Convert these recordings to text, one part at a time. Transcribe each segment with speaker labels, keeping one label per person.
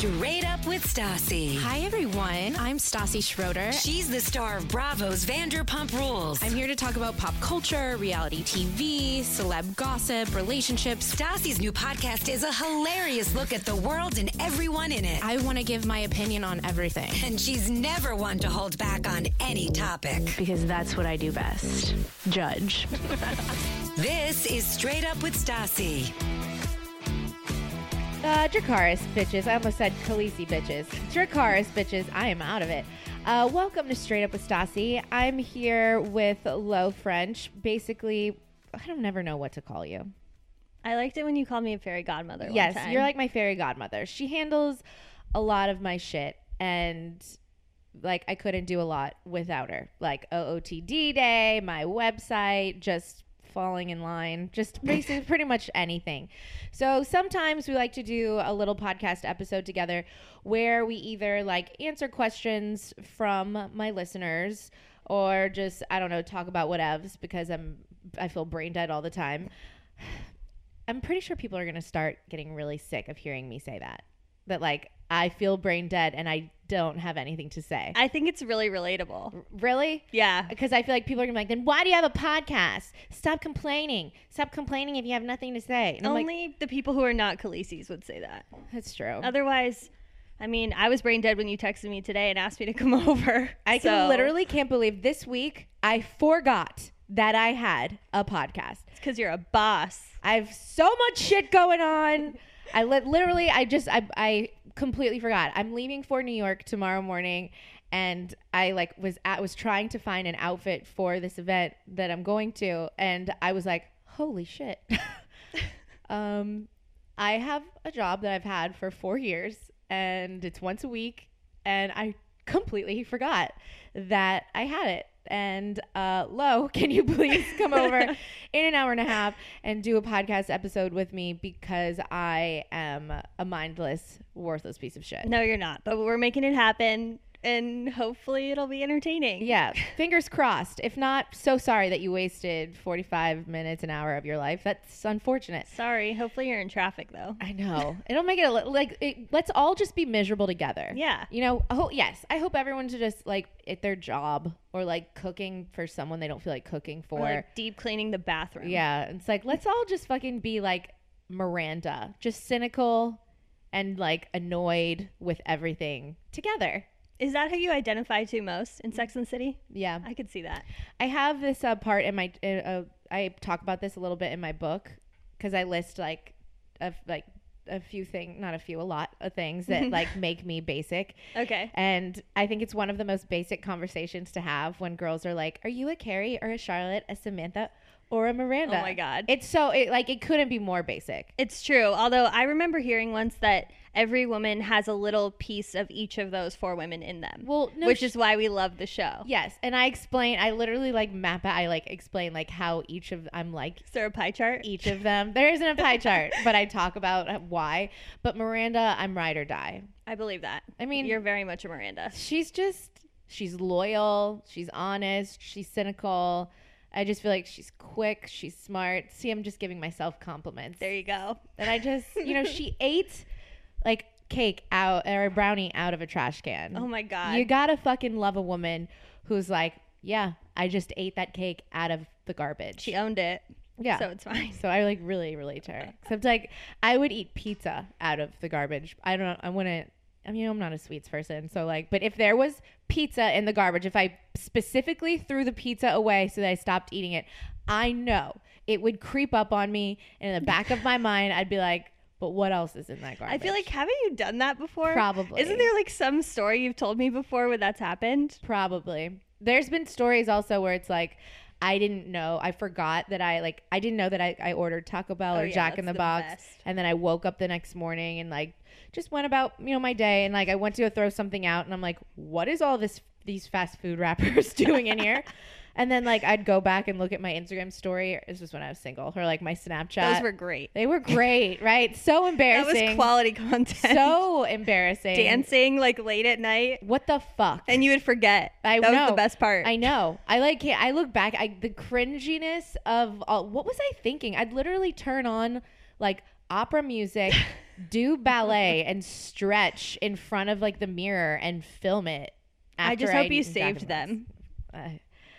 Speaker 1: Straight Up with Stassi.
Speaker 2: Hi, everyone. I'm Stassi Schroeder.
Speaker 1: She's the star of Bravo's Vanderpump Rules.
Speaker 2: I'm here to talk about pop culture, reality TV, celeb gossip, relationships.
Speaker 1: Stassi's new podcast is a hilarious look at the world and everyone in it.
Speaker 2: I want to give my opinion on everything.
Speaker 1: And she's never one to hold back on any topic.
Speaker 2: Because that's what I do best. Judge.
Speaker 1: This is Straight Up with Stassi.
Speaker 3: Dracarys, bitches. I almost said Khaleesi, bitches. Dracarys, bitches. I am out of it. Welcome to Straight Up with Stassi. I'm here with Lo French. Basically, I don't never know what to call you.
Speaker 4: I liked it when you called me a fairy godmother.
Speaker 3: Yes,
Speaker 4: one time.
Speaker 3: you're like my fairy godmother. She handles a lot of my shit, and like I couldn't do a lot without her. Like OOTD day, my website, just falling in line, just basically pretty much anything. So sometimes we like to do a little podcast episode together where we either like answer questions from my listeners or just, I don't know, talk about whatevs because I feel brain dead all the time. I'm pretty sure people are going to start getting really sick of hearing me say that like I feel brain dead and I don't have anything to say.
Speaker 4: I think it's really relatable.
Speaker 3: Really?
Speaker 4: Yeah.
Speaker 3: Because I feel like people are going to be like, then why do you have a podcast? Stop complaining. Stop complaining if you have nothing to say. And
Speaker 4: Only the people who are not Khaleesi's would say that.
Speaker 3: That's true.
Speaker 4: Otherwise, I mean, I was brain dead when you texted me today and asked me to come over.
Speaker 3: I literally can't believe this week I forgot that I had a podcast.
Speaker 4: It's because you're a boss.
Speaker 3: I have so much shit going on. I completely forgot. I'm leaving for New York tomorrow morning, and I was trying to find an outfit for this event that I'm going to, and I was like, holy shit. I have a job that I've had for 4 years, and it's once a week, and I completely forgot that I had it. And Lo, can you please come over in an hour and a half and do a podcast episode with me, because I am a mindless, worthless piece of shit.
Speaker 4: No, you're not. But we're making it happen, and hopefully it'll be entertaining.
Speaker 3: Yeah, fingers crossed. If not, so sorry that you wasted 45 minutes, an hour of your life. That's unfortunate.
Speaker 4: Sorry. Hopefully you're in traffic, though.
Speaker 3: I know. It'll make it let's all just be miserable together.
Speaker 4: Yeah.
Speaker 3: You know, yes, I hope everyone's just like at their job or like cooking for someone they don't feel like cooking for.
Speaker 4: Or like deep cleaning the bathroom.
Speaker 3: Yeah. It's like, let's all just fucking be like Miranda, just cynical and like annoyed with everything together.
Speaker 4: Is that who you identify to most in Sex and the City?
Speaker 3: Yeah.
Speaker 4: I could see that.
Speaker 3: I have this part in my, I talk about this a little bit in my book, because I list a lot of things that like make me basic.
Speaker 4: Okay.
Speaker 3: And I think it's one of the most basic conversations to have when girls are like, are you a Carrie or a Charlotte, a Samantha or a Miranda?
Speaker 4: Oh my God.
Speaker 3: It couldn't be more basic.
Speaker 4: It's true. Although I remember hearing once that every woman has a little piece of each of those 4 women in them.
Speaker 3: Well,
Speaker 4: which is why we love the show.
Speaker 3: Yes. And I literally explain like how each of, I'm like,
Speaker 4: is there a pie chart?
Speaker 3: Each of them. There isn't a pie chart, but I talk about why. But Miranda, I'm ride or die.
Speaker 4: I believe that.
Speaker 3: I mean,
Speaker 4: you're very much a Miranda.
Speaker 3: She's loyal. She's honest. She's cynical. I just feel like she's quick. She's smart. See, I'm just giving myself compliments.
Speaker 4: There you go.
Speaker 3: And I just, she ate like cake out or a brownie out of a trash can.
Speaker 4: Oh my God.
Speaker 3: You gotta fucking love a woman who's like, yeah, I just ate that cake out of the garbage.
Speaker 4: She owned it.
Speaker 3: Yeah.
Speaker 4: So it's fine.
Speaker 3: So I like really relate to her. Except like I would eat pizza out of the garbage. I'm not a sweets person. So like, but if there was pizza in the garbage, if I specifically threw the pizza away so that I stopped eating it, I know it would creep up on me. And in the back of my mind, I'd be like, but what else is in that garbage?
Speaker 4: I feel like, haven't you done that before?
Speaker 3: Probably.
Speaker 4: Isn't there like some story you've told me before where that's happened?
Speaker 3: Probably. There's been stories also where it's like, I didn't know. I forgot that I didn't know that I ordered Taco Bell or Jack in the Box.
Speaker 4: Best.
Speaker 3: And then I woke up the next morning and like just went about, my day. And like I went to go throw something out and I'm like, what is all these fast food rappers doing in here? And then like I'd go back and look at my Instagram story. This was when I was single, or like my Snapchat.
Speaker 4: Those were great.
Speaker 3: They were great, right? So embarrassing.
Speaker 4: That was quality content.
Speaker 3: So embarrassing.
Speaker 4: Dancing like late at night.
Speaker 3: What the fuck?
Speaker 4: And you would forget. That was the best part.
Speaker 3: I know. I look back. The cringiness of what was I thinking? I'd literally turn on like opera music do ballet and stretch in front of like the mirror and film it.
Speaker 4: I just
Speaker 3: after
Speaker 4: hope
Speaker 3: I'd
Speaker 4: you
Speaker 3: eaten
Speaker 4: saved
Speaker 3: Dragon
Speaker 4: them.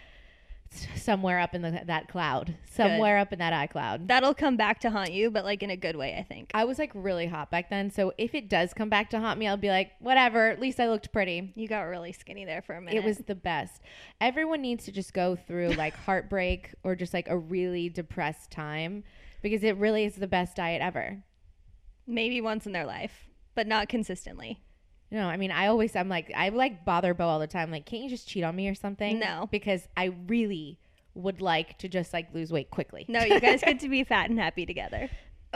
Speaker 3: somewhere up in that cloud, somewhere up in that iCloud.
Speaker 4: That'll come back to haunt you, but like in a good way, I think.
Speaker 3: I was like really hot back then, so if it does come back to haunt me, I'll be like, whatever. At least I looked pretty.
Speaker 4: You got really skinny there for a minute.
Speaker 3: It was the best. Everyone needs to just go through like heartbreak or just like a really depressed time, because it really is the best diet ever.
Speaker 4: Maybe once in their life, but not consistently.
Speaker 3: No, I mean, I like bother Bo all the time. Like, can't you just cheat on me or something?
Speaker 4: No.
Speaker 3: Because I really would like to just like lose weight quickly.
Speaker 4: No, you guys get to be fat and happy together.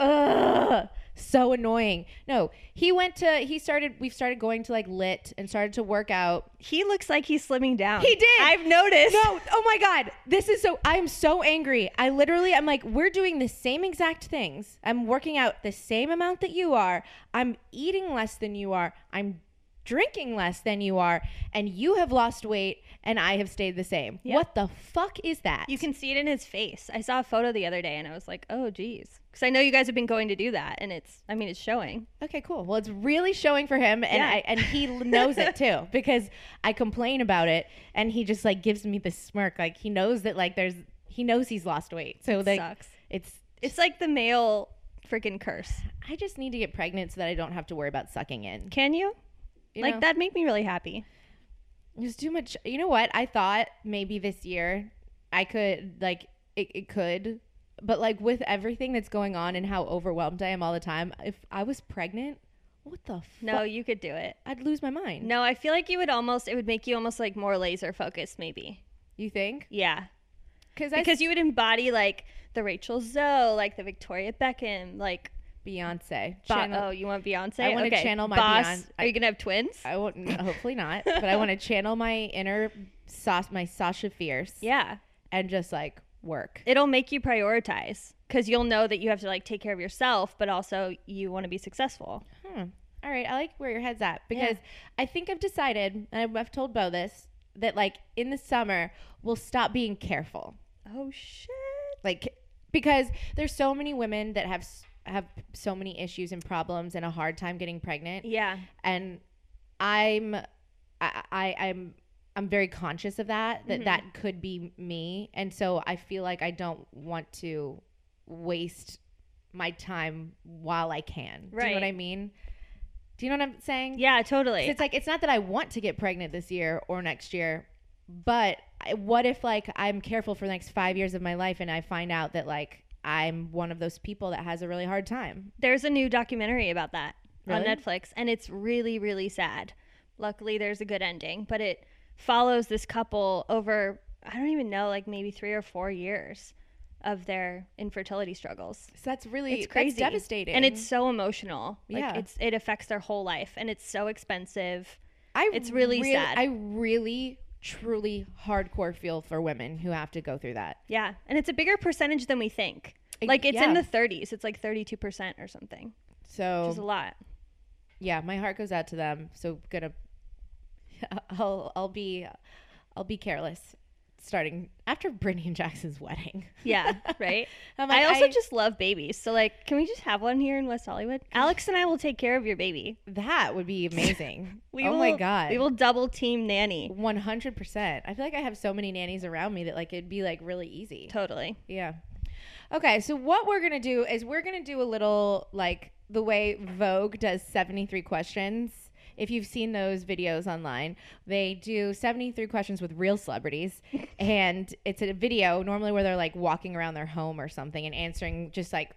Speaker 3: Ugh, so annoying. No, we've started going to like Lit and started to work out.
Speaker 4: He looks like he's slimming down.
Speaker 3: He did.
Speaker 4: I've noticed.
Speaker 3: No, oh my God. I'm so angry. I'm like, we're doing the same exact things. I'm working out the same amount that you are. I'm eating less than you are. I'm drinking less than you are. And you have lost weight and I have stayed the same.
Speaker 4: Yep.
Speaker 3: What the fuck is that?
Speaker 4: You can see it in his face. I saw a photo the other day and I was like, oh, geez. Because I know you guys have been going to do that and it's showing.
Speaker 3: Okay, cool. Well, it's really showing for him, and
Speaker 4: Yeah.
Speaker 3: and he knows it too, because I complain about it and he just like gives me this smirk, like he knows that like he knows he's lost weight. So like
Speaker 4: Sucks.
Speaker 3: it's
Speaker 4: like the male freaking curse.
Speaker 3: I just need to get pregnant so that I don't have to worry about sucking in.
Speaker 4: Can you?
Speaker 3: You
Speaker 4: Like
Speaker 3: know?
Speaker 4: that made me really happy.
Speaker 3: There's too much. You know what? I thought maybe this year I could like it could, but like with everything that's going on and how overwhelmed I am all the time, if I was pregnant, what the fuck?
Speaker 4: No, you could do it.
Speaker 3: I'd lose my mind.
Speaker 4: No, I feel like it would make you almost like more laser focused maybe.
Speaker 3: You think?
Speaker 4: Yeah.
Speaker 3: Because
Speaker 4: You would embody like the Rachel Zoe, like the Victoria Beckham, like
Speaker 3: Beyonce.
Speaker 4: oh, you want Beyonce?
Speaker 3: I wanna channel my
Speaker 4: Boss.
Speaker 3: Beyonce.
Speaker 4: Are you gonna have twins?
Speaker 3: I won't. Hopefully not. But I want to channel my inner my Sasha Fierce.
Speaker 4: Yeah.
Speaker 3: And just like work.
Speaker 4: It'll make you prioritize because you'll know that you have to like take care of yourself, but also you want to be successful.
Speaker 3: All right. I like where your head's at, because I think I've decided, and I've told Bo this, that like in the summer we'll stop being careful.
Speaker 4: Oh shit.
Speaker 3: Like, because there's so many women that have so many issues and problems and a hard time getting pregnant.
Speaker 4: Yeah.
Speaker 3: And I'm very conscious of that that could be me. And so I feel like I don't want to waste my time while I can. Do you know what I mean? Do you know what I'm saying?
Speaker 4: Yeah, totally.
Speaker 3: It's like, it's not that I want to get pregnant this year or next year, but what if like I'm careful for the next 5 years of my life and I find out that like I'm one of those people that has a really hard time?
Speaker 4: There's a new documentary about that on
Speaker 3: Really?
Speaker 4: Netflix, and it's really, really sad. Luckily, there's a good ending, but it follows this couple over, I don't even know, like maybe 3 or 4 years of their infertility struggles.
Speaker 3: So that's really,
Speaker 4: It's crazy.
Speaker 3: that's devastating.
Speaker 4: And it's so emotional. Like
Speaker 3: Yeah.
Speaker 4: it affects their whole life, and it's so expensive.
Speaker 3: I
Speaker 4: it's really sad.
Speaker 3: I really, truly hardcore feel for women who have to go through that.
Speaker 4: Yeah. And it's a bigger percentage than we think.
Speaker 3: It-
Speaker 4: Like it's
Speaker 3: yeah.
Speaker 4: in the 30s. It's like 32% or something,
Speaker 3: So
Speaker 4: which is a lot.
Speaker 3: yeah, my heart goes out to them. So I'll be careless starting after Brittany and Jackson's wedding.
Speaker 4: Yeah, right?
Speaker 3: I'm like,
Speaker 4: I also just love babies. So like, can we just have one here in West Hollywood? Alex and I will take care of your baby.
Speaker 3: that would be amazing.
Speaker 4: My
Speaker 3: my God.
Speaker 4: We will double team nanny.
Speaker 3: 100%. I feel like I have so many nannies around me that like it'd be like really easy.
Speaker 4: Totally.
Speaker 3: Yeah. Okay, so what we're going to do is we're going to do a little like the way Vogue does 73 questions. If you've seen those videos online, they do 73 questions with real celebrities. And it's a video normally where they're like walking around their home or something and answering just like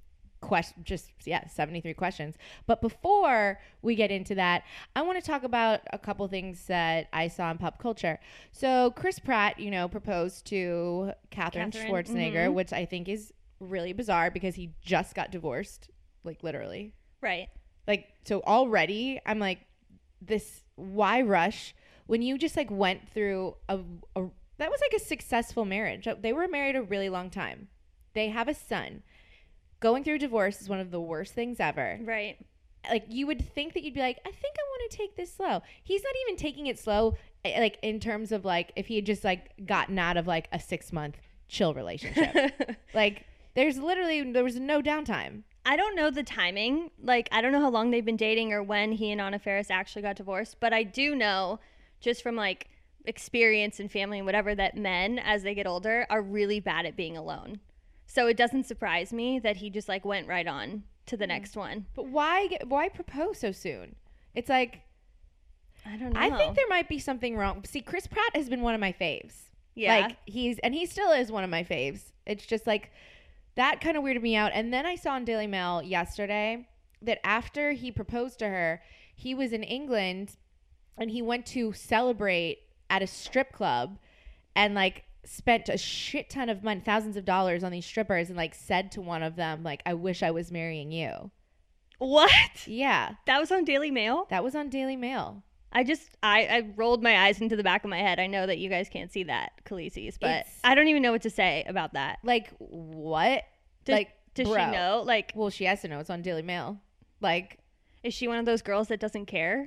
Speaker 3: 73 questions. But before we get into that, I want to talk about a couple things that I saw in pop culture. So Chris Pratt, proposed to Catherine Schwarzenegger, which I think is really bizarre because he just got divorced, like literally.
Speaker 4: Right.
Speaker 3: Like, so already I'm like, why rush when you just like went through that was like a successful marriage. They were married a really long time. They have a son. Going through divorce is one of the worst things ever.
Speaker 4: Right.
Speaker 3: Like, you would think that you'd be like, I think I want to take this slow. He's not even taking it slow, like in terms of like if he had just like gotten out of like a 6-month chill relationship. Like, there was no downtime.
Speaker 4: I don't know the timing. Like, I don't know how long they've been dating or when he and Anna Faris actually got divorced. But I do know, just from like experience and family and whatever, that men, as they get older, are really bad at being alone. So it doesn't surprise me that he just like went right on to the next one.
Speaker 3: But why propose so soon? It's like,
Speaker 4: I don't know.
Speaker 3: I think there might be something wrong. See, Chris Pratt has been one of my faves.
Speaker 4: Yeah.
Speaker 3: Like he still is one of my faves. It's just like that kind of weirded me out. And then I saw in Daily Mail yesterday that after he proposed to her, he was in England and he went to celebrate at a strip club and like spent a shit ton of money, thousands of dollars on these strippers, and like said to one of them, like, I wish I was marrying you.
Speaker 4: What?
Speaker 3: Yeah.
Speaker 4: That was on Daily Mail?
Speaker 3: That was on Daily Mail.
Speaker 4: I rolled my eyes into the back of my head. I know that you guys can't see that, Khaleesi's, but I don't even know what to say about that.
Speaker 3: Like, what?
Speaker 4: Does
Speaker 3: bro.
Speaker 4: she know? Like,
Speaker 3: Well, she has to know. It's on Daily Mail. Like,
Speaker 4: is she one of those girls that doesn't care?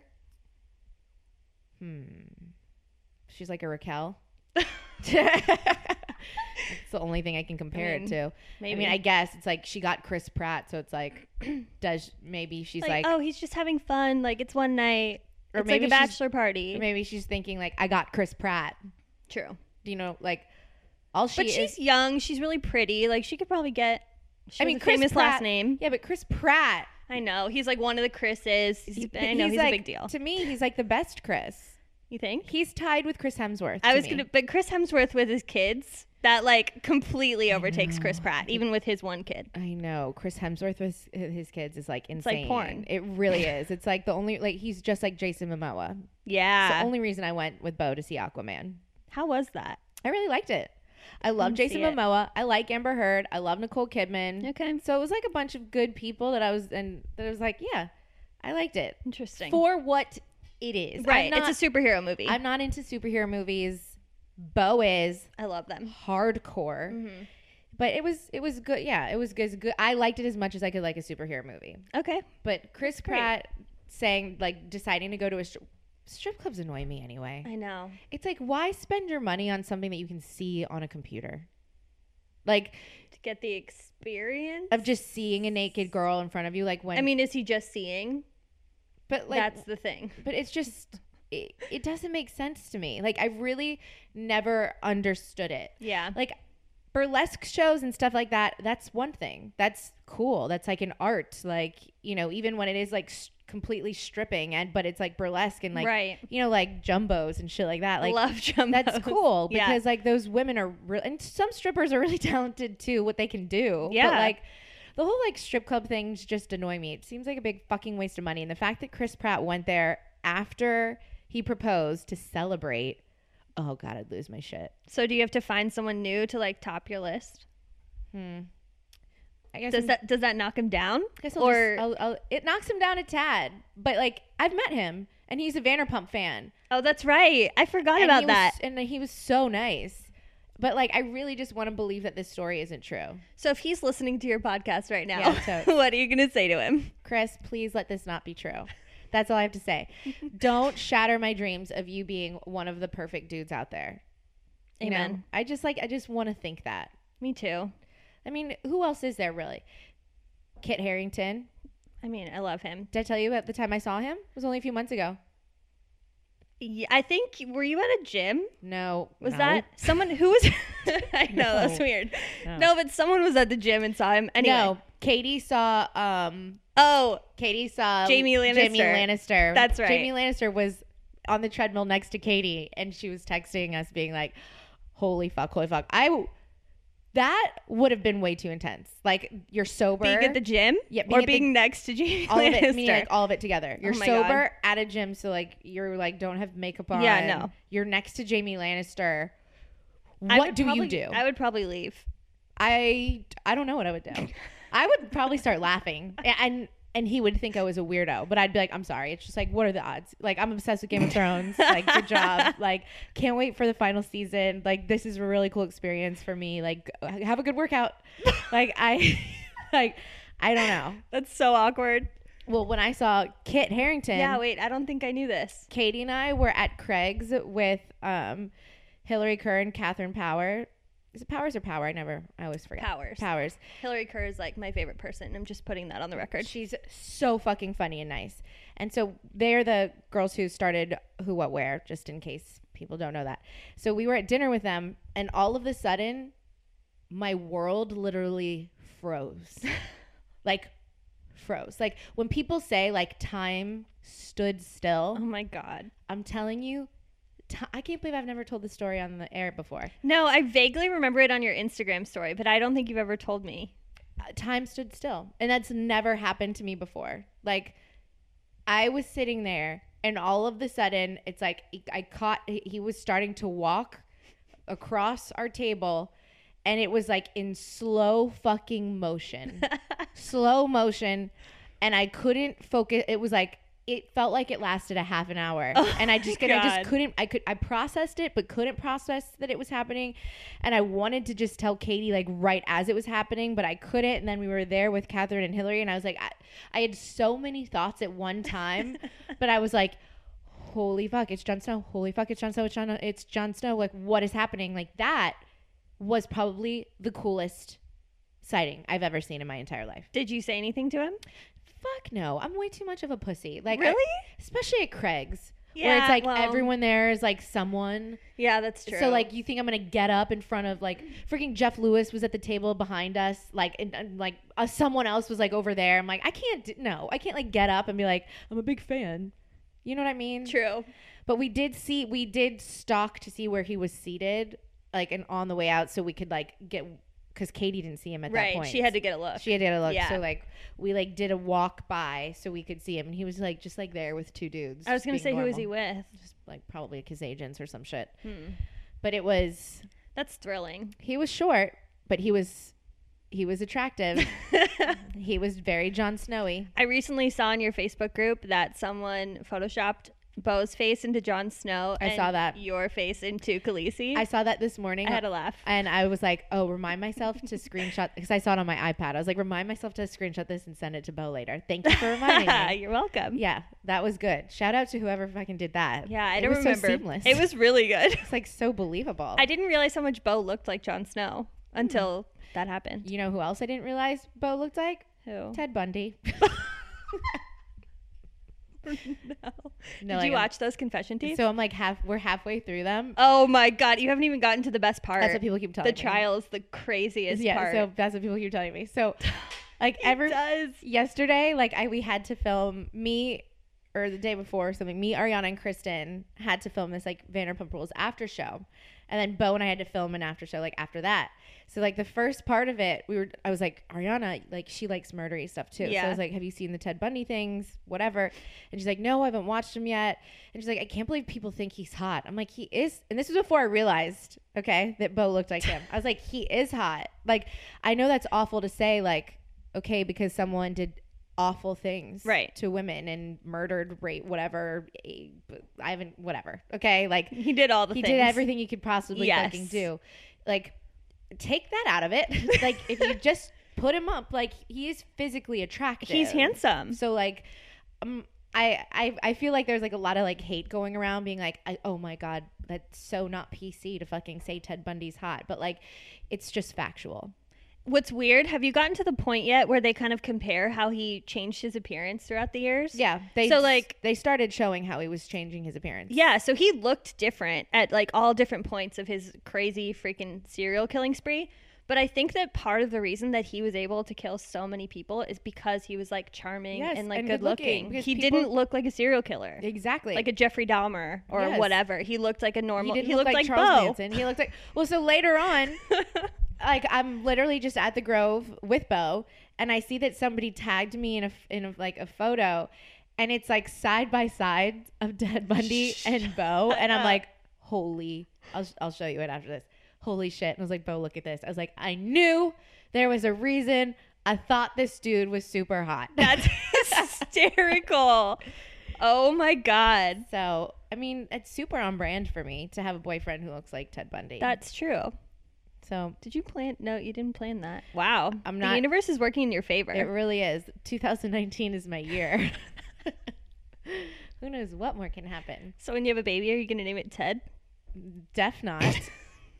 Speaker 3: she's like a Raquel. It's the only thing I can compare it to.
Speaker 4: Maybe.
Speaker 3: I mean, I guess it's like she got Chris Pratt, so it's like, maybe she's like,
Speaker 4: oh, he's just having fun. Like, it's one night.
Speaker 3: Or
Speaker 4: It's
Speaker 3: maybe
Speaker 4: like a
Speaker 3: she's-
Speaker 4: bachelor party.
Speaker 3: maybe she's thinking like, I got Chris Pratt.
Speaker 4: True.
Speaker 3: You know, like all she
Speaker 4: But
Speaker 3: is.
Speaker 4: she's young. She's really pretty. Like, she could probably get. She
Speaker 3: I
Speaker 4: has
Speaker 3: mean,
Speaker 4: a
Speaker 3: Chris
Speaker 4: famous
Speaker 3: Pratt,
Speaker 4: last name.
Speaker 3: Yeah, but Chris Pratt.
Speaker 4: I know. He's like one of the Chris's. I know he's
Speaker 3: like,
Speaker 4: a big deal.
Speaker 3: To me, he's like the best Chris.
Speaker 4: You think?
Speaker 3: He's tied with Chris Hemsworth.
Speaker 4: But Chris Hemsworth with his kids, that like completely overtakes Chris Pratt, even with his one kid.
Speaker 3: I know. Chris Hemsworth with his kids is like insane.
Speaker 4: like porn.
Speaker 3: It really is. It's like the only, like, he's just like Jason Momoa. It's
Speaker 4: Yeah.
Speaker 3: the only reason I went with Bo to see Aquaman.
Speaker 4: How was that?
Speaker 3: I really liked it. I love
Speaker 4: Didn't
Speaker 3: Jason
Speaker 4: see it.
Speaker 3: Momoa. I like Amber Heard. I love Nicole Kidman.
Speaker 4: Okay.
Speaker 3: So it was like a bunch of good people that I was like, yeah, I liked it.
Speaker 4: Interesting.
Speaker 3: For what it is.
Speaker 4: Right.
Speaker 3: I'm not,
Speaker 4: It's a superhero movie.
Speaker 3: I'm not into superhero movies. Bo is
Speaker 4: I love them.
Speaker 3: hardcore.
Speaker 4: Mm-hmm.
Speaker 3: But it was good. Yeah, it was good. I liked it as much as I could like a superhero movie.
Speaker 4: Okay.
Speaker 3: But Chris
Speaker 4: great.
Speaker 3: Pratt saying, like, deciding to go to a strip clubs annoy me anyway.
Speaker 4: I know.
Speaker 3: It's like, why spend your money on something that you can see on a computer? Like,
Speaker 4: To get the experience.
Speaker 3: of just seeing a naked girl in front of you, like when.
Speaker 4: I mean, is he just seeing?
Speaker 3: but like,
Speaker 4: That's the thing.
Speaker 3: but it's just, it doesn't make sense to me. Like, I really never understood it.
Speaker 4: Yeah.
Speaker 3: Like, burlesque shows and stuff like that, that's one thing. That's cool. That's like an art. Like, you know, even when it is like completely stripping, but it's like burlesque and like,
Speaker 4: Right.
Speaker 3: you know, like jumbos and shit like that. Like,
Speaker 4: Love jumbos.
Speaker 3: that's cool
Speaker 4: Yeah.
Speaker 3: because like those women are real, and some strippers are really talented too, what they can do.
Speaker 4: Yeah.
Speaker 3: But like the whole like strip club things just annoy me. It seems like a big fucking waste of money. And the fact that Chris Pratt went there after he proposed to celebrate, oh God, I'd lose my shit.
Speaker 4: So do you have to find someone new to like top your list?
Speaker 3: I guess
Speaker 4: Does that knock him down?
Speaker 3: I guess it knocks him down a tad. But like I've met him and he's a Vanderpump fan.
Speaker 4: Oh, that's right. I forgot
Speaker 3: And
Speaker 4: about
Speaker 3: he
Speaker 4: that.
Speaker 3: and he was so nice. But like I really just want to believe that this story isn't true.
Speaker 4: So if he's listening to your podcast right now,
Speaker 3: Yeah, so-
Speaker 4: what are you going to say to him?
Speaker 3: Chris, please let this not be true. That's all I have to say. Don't shatter my dreams of you being one of the perfect dudes out there. You know,
Speaker 4: Amen.
Speaker 3: I just want to think that.
Speaker 4: Me too.
Speaker 3: I mean, who else is there really? Kit Harington.
Speaker 4: I mean, I love him.
Speaker 3: Did I tell you about the time I saw him? It was only a few months ago.
Speaker 4: Yeah, I think, were you at a gym?
Speaker 3: No.
Speaker 4: Was
Speaker 3: no.
Speaker 4: that someone who was? I know, that's
Speaker 3: No.
Speaker 4: weird.
Speaker 3: No.
Speaker 4: No, but someone was at the gym and saw him. Anyway.
Speaker 3: No. Katie saw
Speaker 4: Oh,
Speaker 3: Jamie Lannister.
Speaker 4: Jamie Lannister. That's right.
Speaker 3: Jamie Lannister was on the treadmill next to Katie, and she was texting us being like, holy fuck. That would have been way too intense. Like, you're sober.
Speaker 4: being at the gym?
Speaker 3: Yeah,
Speaker 4: Or
Speaker 3: being
Speaker 4: being next to Jamie
Speaker 3: all of
Speaker 4: Lannister?
Speaker 3: it, meaning like all of it together. You're
Speaker 4: Oh my
Speaker 3: sober
Speaker 4: God.
Speaker 3: at a gym, so like you're like don't have makeup on.
Speaker 4: Yeah, no.
Speaker 3: You're next to Jamie Lannister.
Speaker 4: I
Speaker 3: What
Speaker 4: would
Speaker 3: do you
Speaker 4: probably-
Speaker 3: do?
Speaker 4: I would probably leave.
Speaker 3: I don't know what I would do. I would probably start laughing, and he would think I was a weirdo. But I'd be like, I'm sorry. It's just like, what are the odds? Like, I'm obsessed with Game of Thrones. Like, good job. Like, can't wait for the final season. Like, this is a really cool experience for me. Like, have a good workout. Like, I don't know.
Speaker 4: That's so awkward.
Speaker 3: Well, when I saw Kit Harington,
Speaker 4: Yeah, wait, I don't think I knew this.
Speaker 3: Katie and I were at Craig's with Hillary Kerr and Catherine Power. Is it Powers or Power? I always forget. Powers.
Speaker 4: Hillary Kerr is like my favorite person. I'm just putting that on the record.
Speaker 3: She's so fucking funny and nice. And so they're the girls who started Who What Wear, just in case people don't know that. So we were at dinner with them, and all of a sudden, my world literally froze. Like, froze. Like, when people say, like, time stood still.
Speaker 4: Oh, my God.
Speaker 3: I'm telling you, I can't believe I've never told this story on the air before.
Speaker 4: No, I vaguely remember it on your Instagram story, but I don't think you've ever told me.
Speaker 3: Time stood still. And that's never happened to me before. Like, I was sitting there, and all of a sudden, it's like he was starting to walk across our table, and it was like in slow fucking motion. Slow motion. And I couldn't focus. It was like, it felt like it lasted a half an hour. And I processed it, but couldn't process that it was happening. And I wanted to just tell Katie, like, right as it was happening, but I couldn't. And then we were there with Catherine and Hillary, and I was like, I had so many thoughts at one time, but I was like, holy fuck, it's Jon Snow. Holy fuck, it's Jon Snow. It's Jon Snow. Like, what is happening? Like, that was probably the coolest sighting I've ever seen in my entire life.
Speaker 4: Did you say anything to him?
Speaker 3: Fuck no. I'm way too much of a pussy. Like,
Speaker 4: really?
Speaker 3: Especially at Craig's.
Speaker 4: Yeah,
Speaker 3: where it's like everyone there is like someone.
Speaker 4: Yeah, that's true.
Speaker 3: So like, you think I'm gonna get up in front of like freaking Jeff Lewis was at the table behind us, like, and like someone else was like over there. I'm like, I can't like get up and be like, I'm a big fan. You know what I mean?
Speaker 4: True.
Speaker 3: But we did stalk to see where he was seated, like, and on the way out, so we could like get, because Katie didn't see him at that point.
Speaker 4: She had to get a look.
Speaker 3: Yeah. So like, we like did a walk by so we could see him, and he was like just like there with two dudes.
Speaker 4: I was gonna say, who was he with?
Speaker 3: Just like probably like his agents or some shit. But it was,
Speaker 4: that's thrilling.
Speaker 3: He was short, but he was attractive. He was very Jon Snowy.
Speaker 4: I recently saw in your Facebook group that someone photoshopped Beau's face into Jon Snow.
Speaker 3: I saw that.
Speaker 4: Your face into Khaleesi.
Speaker 3: I saw that this morning.
Speaker 4: I had a laugh.
Speaker 3: And I was like, oh, remind myself to screenshot, because I saw it on my iPad. I was like, remind myself to screenshot this and send it to Beau later. Thank you for reminding me.
Speaker 4: You're welcome.
Speaker 3: Yeah, that was good. Shout out to whoever fucking did that.
Speaker 4: Yeah, I don't remember.
Speaker 3: So seamless.
Speaker 4: It was really good.
Speaker 3: It's like so believable.
Speaker 4: I didn't realize how much Beau looked like Jon Snow until that happened.
Speaker 3: You know who else I didn't realize Beau looked like?
Speaker 4: Who?
Speaker 3: Ted Bundy.
Speaker 4: No. Did you watch those confession tapes?
Speaker 3: So I'm like we're halfway through them.
Speaker 4: Oh my God, you haven't even gotten to the best part.
Speaker 3: That's what people keep telling me.
Speaker 4: The trial is the craziest part.
Speaker 3: Yeah, so that's what people keep telling me. So like yesterday, like we had to film or the day before or something, me, Ariana, and Kristen had to film this like Vanderpump Rules after show. And then Beau and I had to film an after show like after that. So like the first part of it, I was like, Ariana, like she likes murdery stuff too.
Speaker 4: Yeah.
Speaker 3: So I was like, have you seen the Ted Bundy things? Whatever. And she's like, no, I haven't watched him yet. And she's like, I can't believe people think he's hot. I'm like, he is. And this was before I realized, okay, that Beau looked like him. I was like, he is hot. Like, I know that's awful to say, like, okay, because someone did awful things to women and murdered, rape, whatever. Whatever. Okay. Like,
Speaker 4: he did all the things.
Speaker 3: He did everything you could possibly fucking do. Like, take that out of it. Like, if you just put him up, like, he is physically attractive.
Speaker 4: He's handsome.
Speaker 3: So like, I feel like there's like a lot of like hate going around being like, oh my God, that's so not PC to fucking say Ted Bundy's hot. But like, it's just factual.
Speaker 4: What's weird, have you gotten to the point yet where they kind of compare how he changed his appearance throughout the years?
Speaker 3: Yeah. They started showing how he was changing his appearance.
Speaker 4: Yeah, so he looked different at like all different points of his crazy freaking serial killing spree. But I think that part of the reason that he was able to kill so many people is because he was like charming and like good looking. He didn't look like a serial killer.
Speaker 3: Exactly.
Speaker 4: Like a Jeffrey Dahmer or whatever. He looked like a normal.
Speaker 3: He looked like Charles Manson. He looked like, well, so later on, like I'm literally just at the Grove with Beau, and I see that somebody tagged me in a photo, and it's like side by side of Ted Bundy and Beau, and I'm like, holy, I'll show you it after this. Holy shit. And I was like, Beau, look at this. I was like, I knew there was a reason. I thought this dude was super hot.
Speaker 4: That's hysterical. Oh my God.
Speaker 3: So, I mean, it's super on brand for me to have a boyfriend who looks like Ted Bundy.
Speaker 4: That's true.
Speaker 3: So,
Speaker 4: did you plan? No, you didn't plan that. Wow.
Speaker 3: I'm not.
Speaker 4: The universe is working in your favor.
Speaker 3: It really is. 2019 is my year. Who knows what more can happen?
Speaker 4: So when you have a baby, are you going to name it Ted?
Speaker 3: Def not.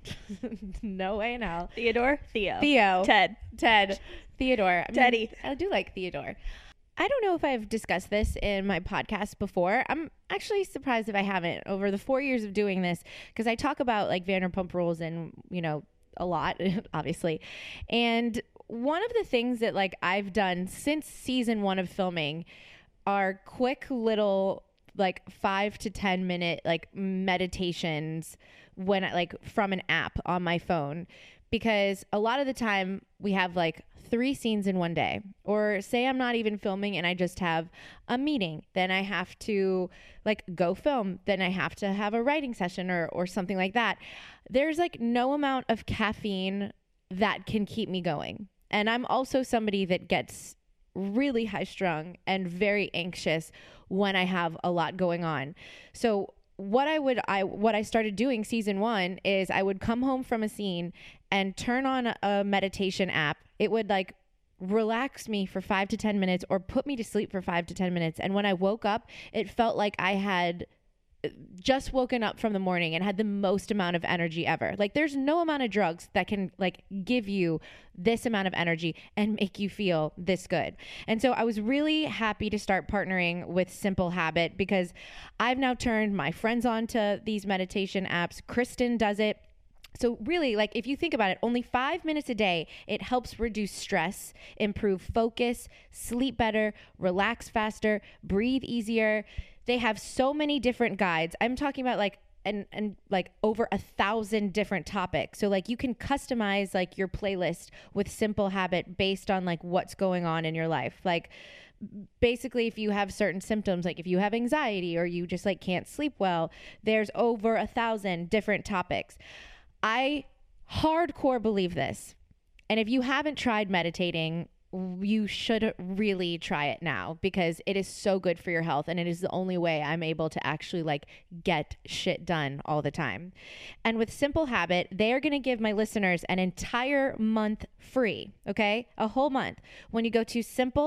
Speaker 3: No way in hell.
Speaker 4: Theo.
Speaker 3: Ted. Theodore. I mean,
Speaker 4: Teddy.
Speaker 3: I do like Theodore. I don't know if I've discussed this in my podcast before. I'm actually surprised if I haven't over the 4 years of doing this, because I talk about like Vanderpump Rules and, you know, a lot, obviously. And one of the things that like I've done since season 1 of filming are quick little like 5 to 10 minute like meditations when I like from an app on my phone, because a lot of the time we have like 3 scenes in one day, or say I'm not even filming and I just have a meeting, then I have to like go film, then I have to have a writing session or something like that. There's like no amount of caffeine that can keep me going. And I'm also somebody that gets really high strung and very anxious when I have a lot going on. So what I started doing season 1 is I would come home from a scene and turn on a meditation app. It would like relax me for 5 to 10 minutes or put me to sleep for 5 to 10 minutes. And when I woke up, it felt like I had just woken up from the morning and had the most amount of energy ever. Like there's no amount of drugs that can like give you this amount of energy and make you feel this good. And so I was really happy to start partnering with Simple Habit, because I've now turned my friends on to these meditation apps. Kristen does it. So really, like if you think about it, only 5 minutes a day, it helps reduce stress, improve focus, sleep better, relax faster, breathe easier. They have so many different guides. I'm talking about like and like over 1,000 different topics. So like you can customize like your playlist with Simple Habit based on like what's going on in your life. Like basically if you have certain symptoms, like if you have anxiety or you just like can't sleep well, there's over 1,000 different topics. I hardcore believe this. And if you haven't tried meditating, you should really try it now, because it is so good for your health, and it is the only way I'm able to actually like get shit done all the time. And with Simple Habit, they are going to give my listeners an entire month free. Okay. A whole month when you go to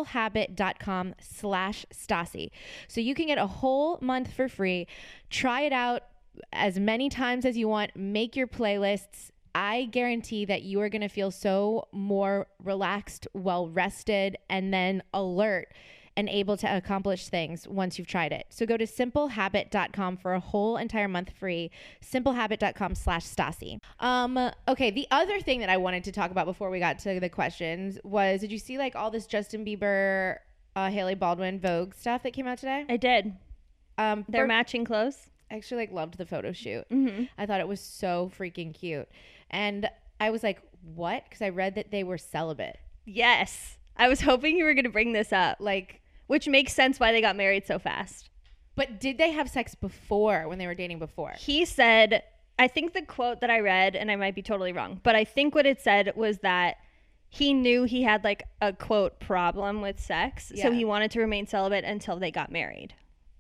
Speaker 3: simplehabit.com/Stassi. So you can get a whole month for free. Try it out as many times as you want. Make your playlists. I guarantee that you are going to feel so more relaxed, well rested, and then alert and able to accomplish things once you've tried it. So go to simplehabit.com for a whole entire month free. Simplehabit.com/Stassi. Okay. The other thing that I wanted to talk about before we got to the questions was, did you see like all this Justin Bieber, Hailey Baldwin Vogue stuff that came out today?
Speaker 4: I did. They're matching clothes.
Speaker 3: I actually like loved the photo shoot.
Speaker 4: Mm-hmm.
Speaker 3: I thought it was so freaking cute. And I was like, what? Because I read that they were celibate.
Speaker 4: Yes. I was hoping you were going to bring this up. Like, which makes sense why they got married so fast.
Speaker 3: But did they have sex before, when they were dating before?
Speaker 4: He said, I think the quote that I read, and I might be totally wrong, but I think what it said was that he knew he had like a quote problem with sex. Yeah. So he wanted to remain celibate until they got married.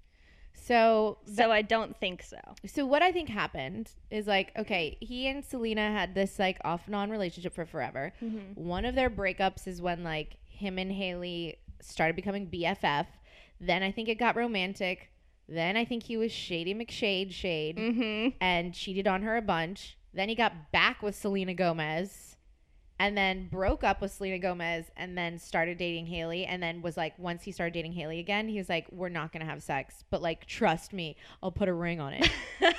Speaker 4: So I don't think so.
Speaker 3: So what I think happened is like, okay, he and Selena had this like off and on relationship for forever. Mm-hmm. One of their breakups is when like him and Hailey started becoming BFF. Then I think it got romantic. Then I think he was Shady McShade
Speaker 4: mm-hmm.
Speaker 3: and cheated on her a bunch. Then he got back with Selena Gomez. And then broke up with Selena Gomez and then started dating Hailey. And then was like, once he started dating Hailey again, he was like, we're not going to have sex. But like, trust me, I'll put a ring on it.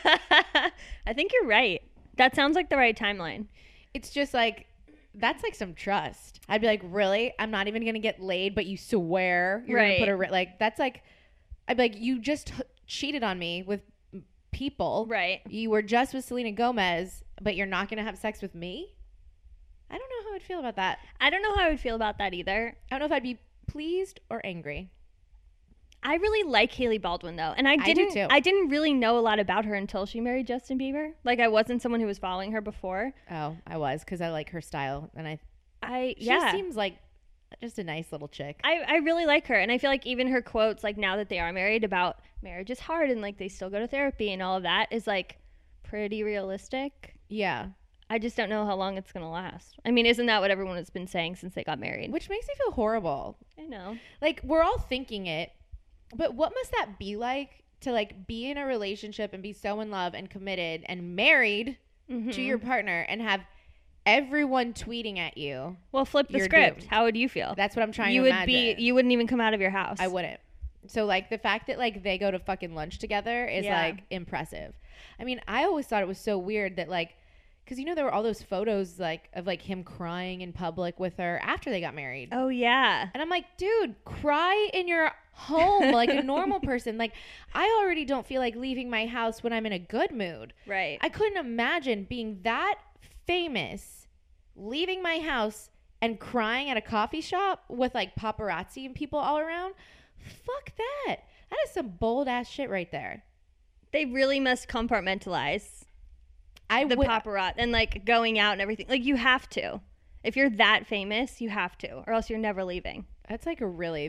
Speaker 4: I think you're right. That sounds like the right timeline.
Speaker 3: It's just like, that's like some trust. I'd be like, really? I'm not even going to get laid, but you swear you're going to put a ring? Like, that's like, I'd be like, you just cheated on me with people.
Speaker 4: Right.
Speaker 3: You were just with Selena Gomez, but you're not going to have sex with me? I don't know how I'd feel about that.
Speaker 4: I don't know how I would feel about that either.
Speaker 3: I don't know if I'd be pleased or angry.
Speaker 4: I really like Hailey Baldwin though. And I do too. I didn't really know a lot about her until she married Justin Bieber. Like I wasn't someone who was following her before.
Speaker 3: Oh, I was, because I like her style. And she seems like just a nice little chick.
Speaker 4: I really like her. And I feel like even her quotes, like now that they are married, about marriage is hard and like they still go to therapy and all of that is like pretty realistic.
Speaker 3: Yeah.
Speaker 4: I just don't know how long it's going to last. I mean, isn't that what everyone has been saying since they got married?
Speaker 3: Which makes me feel horrible.
Speaker 4: I know.
Speaker 3: Like, we're all thinking it, but what must that be like to, like, be in a relationship and be so in love and committed and married to your partner and have everyone tweeting at you.
Speaker 4: Well, flip the
Speaker 3: You're
Speaker 4: script.
Speaker 3: doomed.
Speaker 4: How would you feel?
Speaker 3: That's what I'm trying
Speaker 4: You
Speaker 3: to
Speaker 4: would
Speaker 3: imagine.
Speaker 4: you wouldn't even come out of your house.
Speaker 3: I wouldn't. So like the fact that like they go to fucking lunch together is
Speaker 4: Yeah.
Speaker 3: like impressive. I mean, I always thought it was so weird that like, because you know there were all those photos like of like him crying in public with her after they got married.
Speaker 4: Oh yeah.
Speaker 3: And I'm like, dude, cry in your home like a normal person. Like, I already don't feel like leaving my house when I'm in a good mood.
Speaker 4: Right.
Speaker 3: I couldn't imagine being that famous, leaving my house and crying at a coffee shop with like paparazzi and people all around. Fuck that. That is some bold ass shit right there.
Speaker 4: They really must compartmentalize
Speaker 3: I
Speaker 4: the
Speaker 3: would,
Speaker 4: paparazzi and like going out and everything. Like you have to. If you're that famous, you have to, or else you're never leaving.
Speaker 3: That's like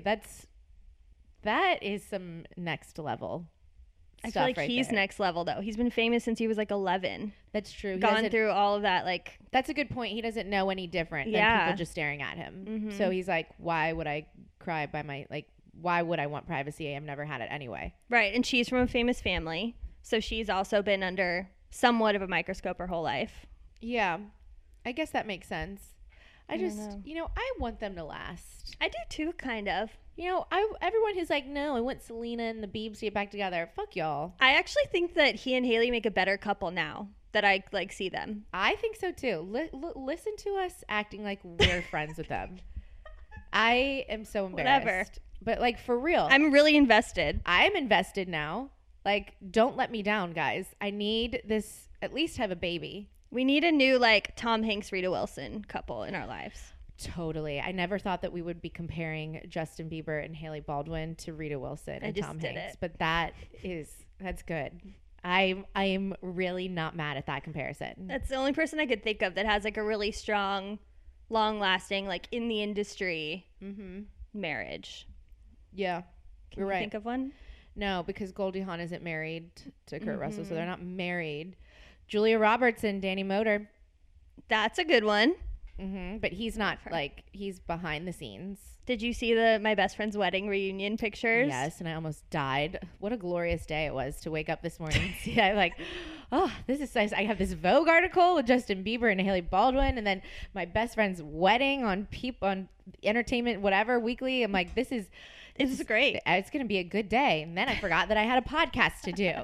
Speaker 3: that is some next level
Speaker 4: I
Speaker 3: stuff
Speaker 4: feel like
Speaker 3: right
Speaker 4: he's
Speaker 3: there.
Speaker 4: next level though. He's been famous since he was like 11.
Speaker 3: That's true. He
Speaker 4: Gone
Speaker 3: doesn't-
Speaker 4: through all of that like
Speaker 3: That's a good point. He doesn't know any different than
Speaker 4: Yeah.
Speaker 3: people just staring at him.
Speaker 4: Mhm.
Speaker 3: So he's like, why would I cry by my, like, why would I want privacy? I've never had it anyway.
Speaker 4: right, and she's from a famous family, so she's also been under somewhat of a microscope her whole life.
Speaker 3: Yeah. I guess that makes sense. I
Speaker 4: don't
Speaker 3: just,
Speaker 4: know.
Speaker 3: I want them to last.
Speaker 4: I do too, kind of.
Speaker 3: Everyone who's like, no, I want Selena and the Biebs to get back together. Fuck y'all.
Speaker 4: I actually think that he and Haley make a better couple now that I like see them.
Speaker 3: I think so too. Listen to us acting like we're friends with them. I am so embarrassed.
Speaker 4: Whatever.
Speaker 3: But like for real.
Speaker 4: I'm really invested.
Speaker 3: I'm invested now. Like, don't let me down, guys. I need this, at least have a baby.
Speaker 4: We need a new like Tom Hanks, Rita Wilson couple in our lives.
Speaker 3: Totally. I never thought that we would be comparing Justin Bieber and Haley Baldwin to Rita Wilson and
Speaker 4: just
Speaker 3: Tom
Speaker 4: did
Speaker 3: Hanks.
Speaker 4: it.
Speaker 3: But that's good. I'm really not mad at that comparison.
Speaker 4: That's the only person I could think of that has like a really strong, long-lasting, like in the industry marriage.
Speaker 3: Yeah.
Speaker 4: Can
Speaker 3: You're
Speaker 4: you
Speaker 3: right.
Speaker 4: think of one?
Speaker 3: No, because Goldie Hawn isn't married to Kurt Russell, so they're not married. Julia Roberts and Danny Moder.
Speaker 4: That's a good one.
Speaker 3: But he's not, like, he's behind the scenes.
Speaker 4: Did you see my best friend's wedding reunion pictures?
Speaker 3: Yes, and I almost died. What a glorious day it was to wake up this morning and see. I like, oh, this is nice. I have this Vogue article with Justin Bieber and Haley Baldwin, and then my best friend's wedding on Entertainment whatever Weekly. I'm like, this is
Speaker 4: great.
Speaker 3: It's gonna be a good day. And then I forgot that I had a podcast to do.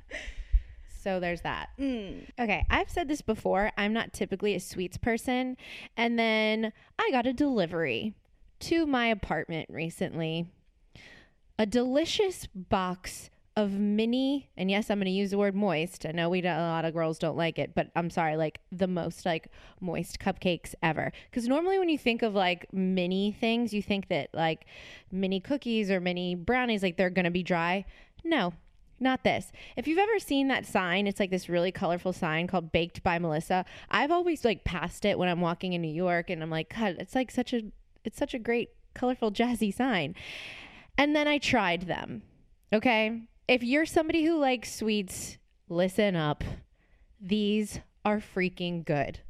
Speaker 3: So there's that. Okay, I've said this before. I'm not typically a sweets person, and then I got a delivery to my apartment recently. A delicious box of mini, and yes, I'm going to use the word moist. I know a lot of girls don't like it, but I'm sorry, like the most like moist cupcakes ever. Because normally when you think of like mini things, you think that like mini cookies or mini brownies, like they're going to be dry. No. Not this. If you've ever seen that sign, it's like this really colorful sign called Baked by Melissa. I've always like passed it when I'm walking in New York, and I'm like, God, it's like such a great, colorful, jazzy sign. And then I tried them. Okay. If you're somebody who likes sweets, listen up. These are freaking good.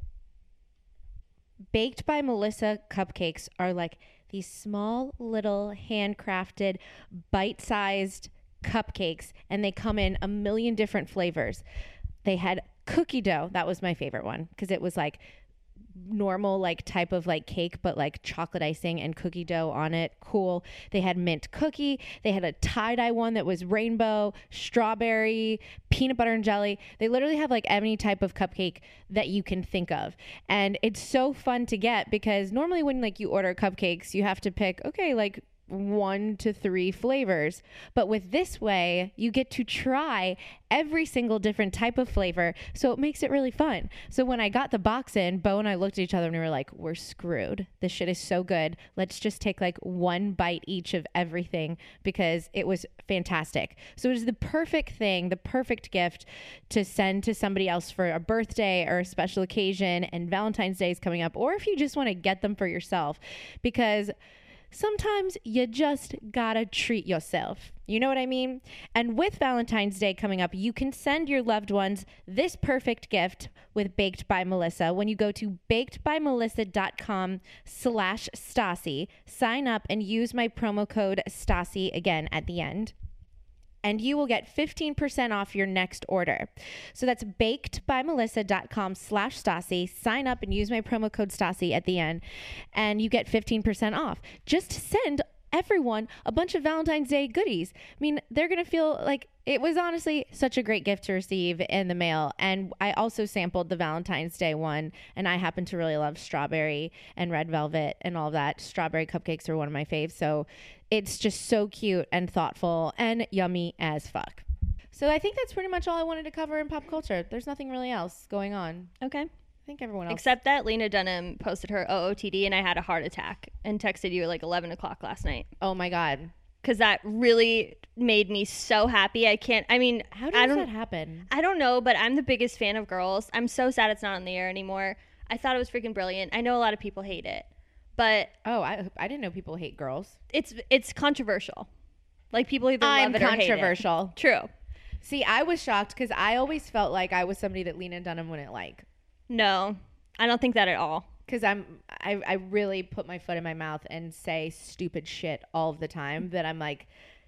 Speaker 3: Baked by Melissa cupcakes are like these small, little, handcrafted, bite-sized cupcakes, and they come in a million different flavors. They had cookie dough. That was my favorite one because it was like normal like type of like cake, but like chocolate icing and cookie dough on it. Cool. They had mint cookie. They had a tie-dye one that was rainbow, strawberry, peanut butter and jelly. They literally have like any type of cupcake that you can think of. And it's so fun to get because normally when like you order cupcakes, you have to pick, okay, like 1 to 3 flavors. But with this way, you get to try every single different type of flavor. So it makes it really fun. So when I got the box in, Bo and I looked at each other and we were like, we're screwed. This shit is so good. Let's just take like 1 bite each of everything because it was fantastic. So it was the perfect thing, the perfect gift to send to somebody else for a birthday or a special occasion, and Valentine's Day is coming up, or if you just want to get them for yourself, because sometimes you just gotta treat yourself. You know what I mean? And with Valentine's Day coming up, you can send your loved ones this perfect gift with Baked by Melissa when you go to bakedbymelissa.com/Stassi. Sign up and use my promo code Stassi again at the end. and you will get 15% off your next order. So that's bakedbymelissa.com/Stassi. Sign up and use my promo code Stassi at the end, and you get 15% off. Just send everyone a bunch of Valentine's Day goodies. I mean, they're going to feel like it was honestly such a great gift to receive in the mail. And I also sampled the Valentine's Day one, and I happen to really love strawberry and red velvet and all that. Strawberry cupcakes are one of my faves. So it's just so cute and thoughtful and yummy as fuck. So I think that's pretty much all I wanted to cover in pop culture. There's nothing really else going on.
Speaker 4: Okay.
Speaker 3: I think everyone else.
Speaker 4: Except that Lena Dunham posted her OOTD and I had a heart attack and texted you at like 11 o'clock last night.
Speaker 3: Oh my God.
Speaker 4: Because that really made me so happy. How does
Speaker 3: that happen?
Speaker 4: I don't know, but I'm the biggest fan of Girls. I'm so sad it's not on the air anymore. I thought it was freaking brilliant. I know a lot of people hate it, but
Speaker 3: I didn't know people hate Girls.
Speaker 4: It's controversial. Like people either love it or hate it.
Speaker 3: Controversial.
Speaker 4: True.
Speaker 3: See, I was shocked because I always felt like I was somebody that Lena Dunham wouldn't like.
Speaker 4: No, I don't think that at all.
Speaker 3: Because I really put my foot in my mouth and say stupid shit all the time that I'm like,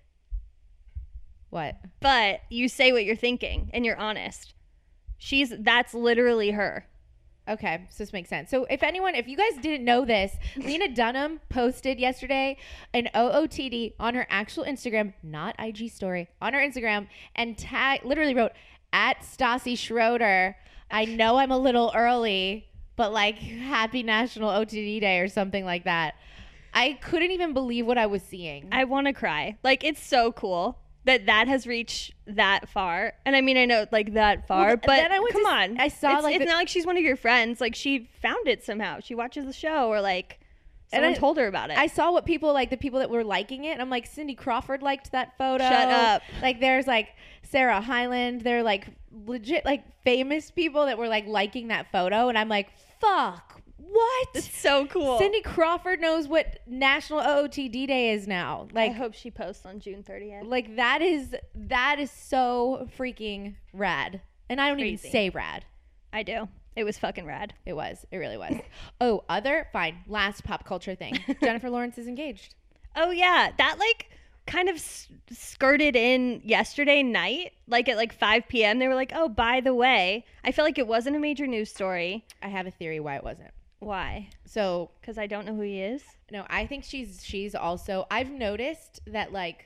Speaker 3: what?
Speaker 4: But you say what you're thinking and you're honest. That's literally her.
Speaker 3: Okay, so this makes sense. So if you guys didn't know this, Lena Dunham posted yesterday an OOTD on her actual Instagram, not IG story, on her Instagram, and literally wrote, @Stassi Schroeder. I know I'm a little early, but like happy National OTD Day or something like that. I couldn't even believe what I was seeing.
Speaker 4: I want to cry. Like, it's so cool that has reached that far. And I mean, I know like that far, but then come on.
Speaker 3: I saw
Speaker 4: it's not like she's one of your friends. Like she found it somehow. She watches the show or like someone told her about it.
Speaker 3: I saw what people like, the people that were liking it. And I'm like, Cindy Crawford liked that photo.
Speaker 4: Shut up.
Speaker 3: Like there's like Sarah Hyland. They're like legit like famous people that were like liking that photo. And I'm like, fuck, what?
Speaker 4: It's so cool.
Speaker 3: Cindy Crawford knows what National OOTD Day is now. Like,
Speaker 4: I hope she posts on June 30th.
Speaker 3: Like that is so freaking rad. And I don't even say rad.
Speaker 4: I do. It was fucking rad.
Speaker 3: It was. It really was. Last pop culture thing. Jennifer Lawrence is engaged.
Speaker 4: Oh yeah, that like kind of skirted in yesterday night, like at like 5 p.m. They were like, oh, by the way, I feel like it wasn't a major news story.
Speaker 3: I have a theory why it wasn't.
Speaker 4: Why?
Speaker 3: So,
Speaker 4: because I don't know who he is. No,
Speaker 3: I think she's also. I've noticed that like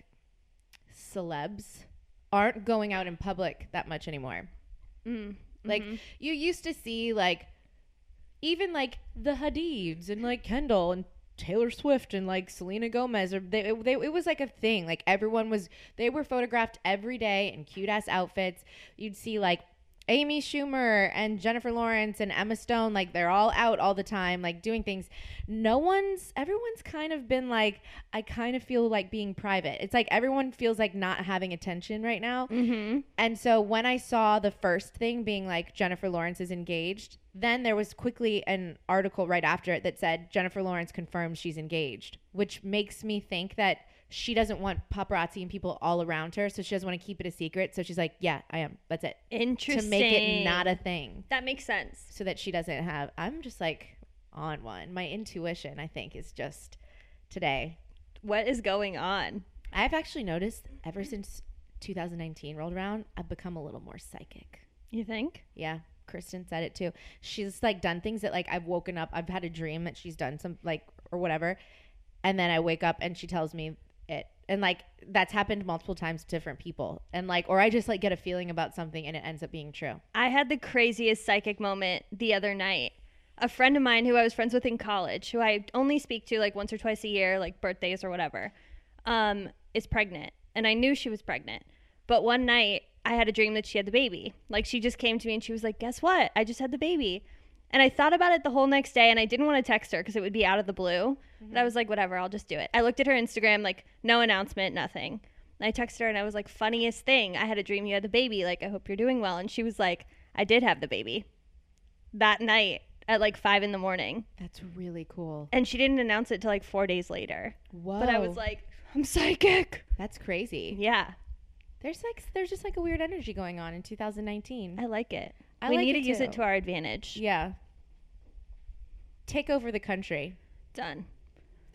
Speaker 3: celebs aren't going out in public that much anymore. Like you used to see like even like the Hadids and like Kendall and Taylor Swift and like Selena Gomez, or it was like a thing. Like they were photographed every day in cute ass outfits. You'd see like Amy Schumer and Jennifer Lawrence and Emma Stone, like they're all out all the time, like doing things. Everyone's kind of been like, I kind of feel like being private. It's like everyone feels like not having attention right now. And so when I saw the first thing being like Jennifer Lawrence is engaged, then there was quickly an article right after it that said Jennifer Lawrence confirms she's engaged, which makes me think that she doesn't want paparazzi and people all around her, so she doesn't want to keep it a secret. So she's like, yeah, I am. That's it.
Speaker 4: Interesting.
Speaker 3: To make it not a thing.
Speaker 4: That makes sense.
Speaker 3: So that she doesn't have, I'm just like on one. My intuition, I think, is just today.
Speaker 4: What is going on?
Speaker 3: I've actually noticed ever since 2019 rolled around, I've become a little more psychic.
Speaker 4: You think?
Speaker 3: Yeah. Kristen said it too. She's like done things that like I've woken up, I've had a dream that she's done some like or whatever. And then I wake up and she tells me it, and like that's happened multiple times to different people, and like, or I just like get a feeling about something and it ends up being true. I
Speaker 4: had the craziest psychic moment the other night. A friend of mine who I was friends with in college, who I only speak to like once or twice a year, like birthdays or whatever, is pregnant, and I knew she was pregnant. But one night I had a dream that she had the baby. Like she just came to me and she was like, guess what? I just had the baby. And I thought about it the whole next day, and I didn't want to text her because it would be out of the blue. But I was like, whatever, I'll just do it. I looked at her Instagram, like no announcement, nothing. And I texted her and I was like, funniest thing, I had a dream you had the baby. Like, I hope you're doing well. And she was like, I did have the baby that night at like 5 a.m.
Speaker 3: That's really cool.
Speaker 4: And she didn't announce it till like 4 days later.
Speaker 3: Whoa.
Speaker 4: But I was like, I'm psychic.
Speaker 3: That's crazy.
Speaker 4: Yeah.
Speaker 3: There's just like a weird energy going on in 2019.
Speaker 4: I like it.
Speaker 3: We
Speaker 4: need
Speaker 3: like
Speaker 4: to
Speaker 3: it
Speaker 4: use
Speaker 3: too.
Speaker 4: it to our advantage.
Speaker 3: Yeah. Take over the country.
Speaker 4: Done.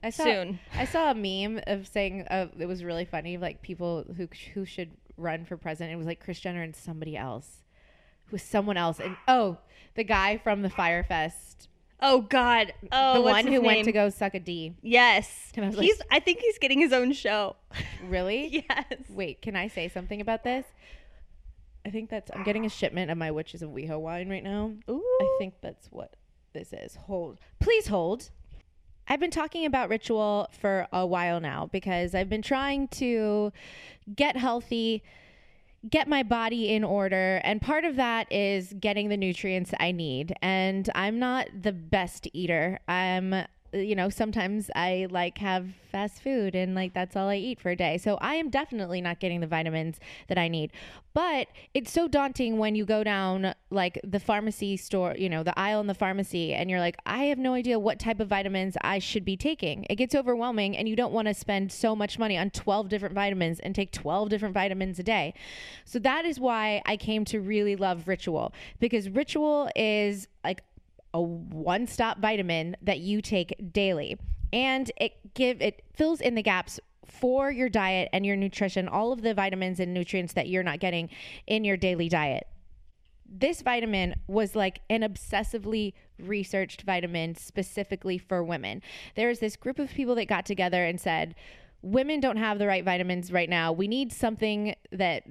Speaker 4: soon.
Speaker 3: I saw a meme of saying it was really funny, like people who should run for president. It was like Kris Jenner and somebody else. It was someone else. And the guy from the Fyre Fest.
Speaker 4: Oh God. Oh,
Speaker 3: the
Speaker 4: what's
Speaker 3: one
Speaker 4: his
Speaker 3: who
Speaker 4: name?
Speaker 3: went to go suck a D.
Speaker 4: Yes.
Speaker 3: And I was like,
Speaker 4: I think he's getting his own show.
Speaker 3: Really?
Speaker 4: Yes.
Speaker 3: Wait, can I say something about this? I think I'm getting a shipment of my Witches of WeHo wine right now.
Speaker 4: Ooh.
Speaker 3: I think that's what this is. Please hold. I've been talking about Ritual for a while now because I've been trying to get healthy, get my body in order, and part of that is getting the nutrients I need. And I'm not the best eater. Sometimes I have fast food and that's all I eat for a day. So I am definitely not getting the vitamins that I need. But it's so daunting when you go down the pharmacy store, the aisle in the pharmacy, and you're like, I have no idea what type of vitamins I should be taking. It gets overwhelming and you don't want to spend so much money on 12 different vitamins and take 12 different vitamins a day. So that is why I came to really love Ritual, because Ritual is a one-stop vitamin that you take daily, and it fills in the gaps for your diet and your nutrition, all of the vitamins and nutrients that you're not getting in your daily diet. This vitamin was an obsessively researched vitamin specifically for women. There's this group of people that got together and said, women don't have the right vitamins right now. We need something that,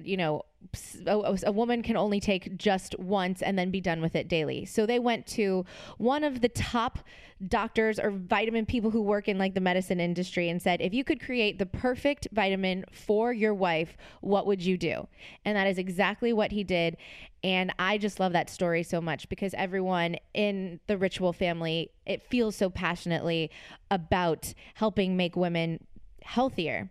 Speaker 3: a woman can only take just once and then be done with it daily. So they went to one of the top doctors or vitamin people who work in the medicine industry and said, if you could create the perfect vitamin for your wife, what would you do? And that is exactly what he did. And I just love that story so much because everyone in the Ritual family, it feels so passionately about helping make women healthier.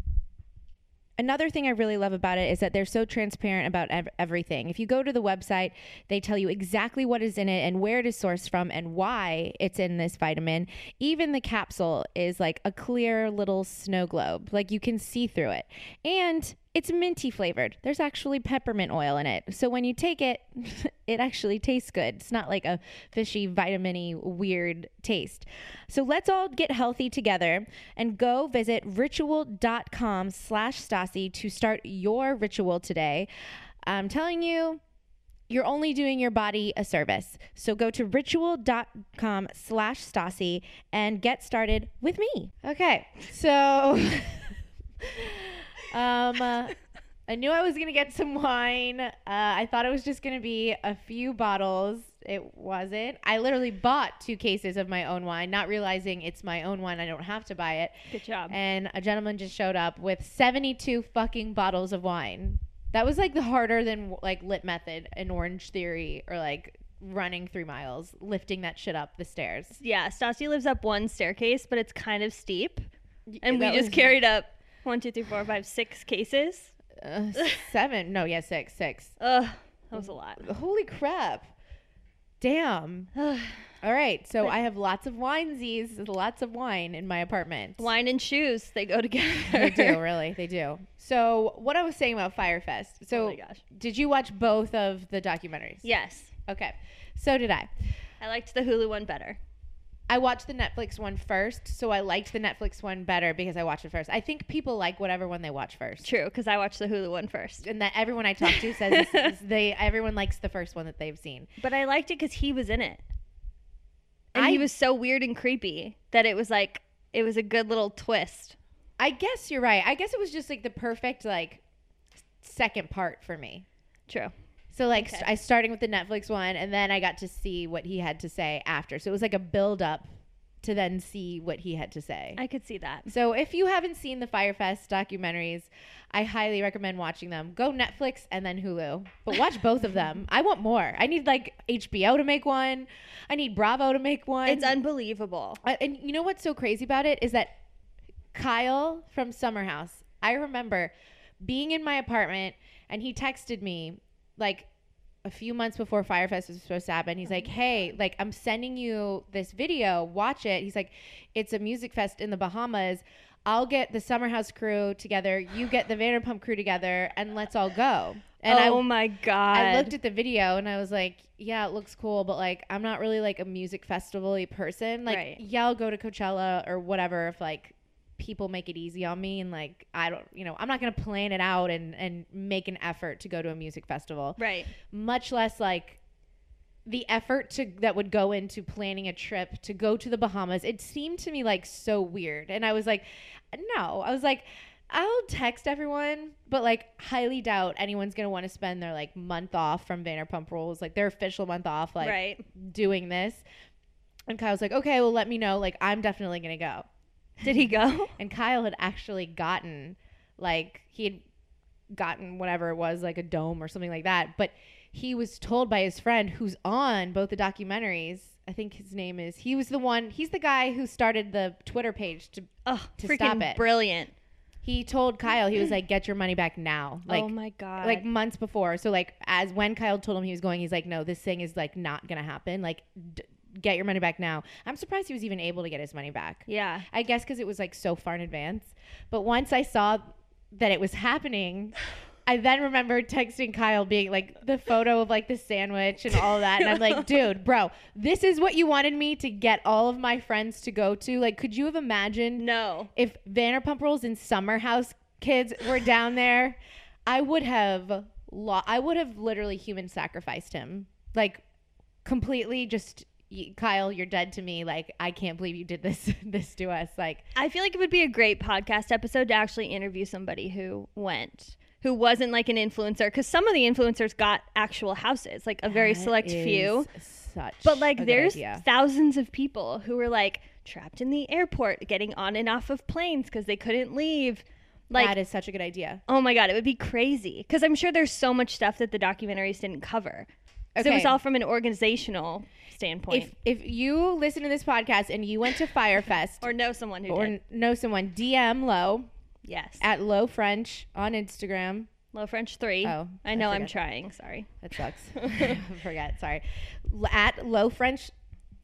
Speaker 3: Another thing I really love about it is that they're so transparent about everything. If you go to the website, they tell you exactly what is in it and where it is sourced from and why it's in this vitamin. Even the capsule is a clear little snow globe. You can see through it. And it's minty flavored. There's actually peppermint oil in it. So when you take it, it actually tastes good. It's not like a fishy, vitamin-y, weird taste. So let's all get healthy together and go visit ritual.com/Stassi to start your ritual today. I'm telling you, you're only doing your body a service. So go to ritual.com/Stassi and get started with me. Okay, so... I knew I was going to get some wine. I thought it was just going to be a few bottles. It wasn't. I literally bought 2 cases of my own wine, not realizing it's my own wine. I don't have to buy it.
Speaker 4: Good job.
Speaker 3: And a gentleman just showed up with 72 fucking bottles of wine. That was the harder than Lit Method and Orange Theory or running 3 miles, lifting that shit up the stairs.
Speaker 4: Yeah, Stassi lives up one staircase, but it's kind of steep. And we
Speaker 3: That
Speaker 4: just
Speaker 3: was-
Speaker 4: carried up 1, 2, 3, 4, 5, 6 cases.
Speaker 3: 7. No, yeah, 6.
Speaker 4: Ugh, that was a lot.
Speaker 3: Holy crap. Damn. All right. So I have lots of winesies, lots of wine in my apartment.
Speaker 4: Wine and shoes, they go together.
Speaker 3: They do, really. They do. So what I was saying about Fyre Fest. So
Speaker 4: Oh my gosh.
Speaker 3: did you watch both of the documentaries?
Speaker 4: Yes.
Speaker 3: Okay. So did I.
Speaker 4: I liked the Hulu one better.
Speaker 3: I watched the Netflix one first, so I liked the Netflix one better because I watched it first. I think people like whatever one they watch first.
Speaker 4: True, because I watched the Hulu one first.
Speaker 3: And that everyone I talk to says everyone likes the first one that they've seen.
Speaker 4: But I liked it because he was in it. And he was so weird and creepy that it was it was a good little twist.
Speaker 3: I guess you're right. I guess it was just the perfect second part for me.
Speaker 4: True.
Speaker 3: So
Speaker 4: Okay.
Speaker 3: I starting with the Netflix one, and then I got to see what he had to say after. So it was a build up to then see what he had to say.
Speaker 4: I could see that.
Speaker 3: So if you haven't seen the Fyre Fest documentaries, I highly recommend watching them. Go Netflix and then Hulu, but watch both of them. I want more. I need HBO to make one. I need Bravo to make one.
Speaker 4: It's unbelievable.
Speaker 3: And you know what's so crazy about it is that Kyle from Summer House, I remember being in my apartment and he texted me a few months before Fyre Fest was supposed to happen. He's like, hey, I'm sending you this video. Watch it. He's like, it's a music fest in the Bahamas. I'll get the Summer House crew together, you get the Vanderpump crew together, and let's all go. And
Speaker 4: my God.
Speaker 3: I looked at the video and I was like, yeah, it looks cool, but like I'm not really like a music festival-y person. Like,
Speaker 4: Right.
Speaker 3: yeah, I'll go to Coachella or whatever if like people make it easy on me, and like I don't, I'm not gonna plan it out and make an effort to go to a music festival.
Speaker 4: Right.
Speaker 3: Much less like the effort that would go into planning a trip to go to the Bahamas. It seemed to me like so weird. And I was like, no. I was like, I'll text everyone, but like highly doubt anyone's going to want to spend their like month off from Vanderpump Rules, like their official month off, like
Speaker 4: Right.
Speaker 3: doing this. And Kyle's like, okay, well, let me know. Like, I'm definitely going to go.
Speaker 4: Did he go?
Speaker 3: And Kyle had actually gotten whatever it was, like a dome or something like that. But he was told by his friend who's on both the documentaries. I think his name is, he's the guy who started the Twitter page to
Speaker 4: freaking
Speaker 3: stop it.
Speaker 4: brilliant.
Speaker 3: He told Kyle, he was like, get your money back now. Like,
Speaker 4: oh my God.
Speaker 3: like months before. So like when Kyle told him he was going, he's like, no, this thing is like not going to happen. Like get your money back now. I'm surprised he was even able to get his money back.
Speaker 4: Yeah.
Speaker 3: I guess because it was like so far in advance. But once I saw that it was happening, I then remembered texting Kyle being like the photo of like the sandwich and all of that. And I'm like, dude, bro, this is what you wanted me to get all of my friends to go to. Like, could you have imagined
Speaker 4: No.
Speaker 3: if Vanderpump Rules and Summer House kids were down there? I would have literally human sacrificed him. Like completely just, Kyle, you're dead to me. Like, I can't believe you did this to us. Like,
Speaker 4: I feel like it would be a great podcast episode to actually interview somebody who wasn't like an influencer, because some of the influencers got actual houses, like a very select few. But like there's thousands of people who were like trapped in the airport getting on and off of planes because they couldn't leave. Like,
Speaker 3: that is such a good idea.
Speaker 4: Oh my God, it would be crazy, because I'm sure there's so much stuff that the documentaries didn't cover. So it was all from an organizational standpoint.
Speaker 3: If you listen to this podcast and you went to Firefest
Speaker 4: or know someone who
Speaker 3: or
Speaker 4: did.
Speaker 3: know someone, DM Low.
Speaker 4: Yes.
Speaker 3: At Low French on Instagram.
Speaker 4: Low French 3.
Speaker 3: Oh,
Speaker 4: I know, I'm trying. Sorry.
Speaker 3: That sucks. I forgot. Sorry. At Low French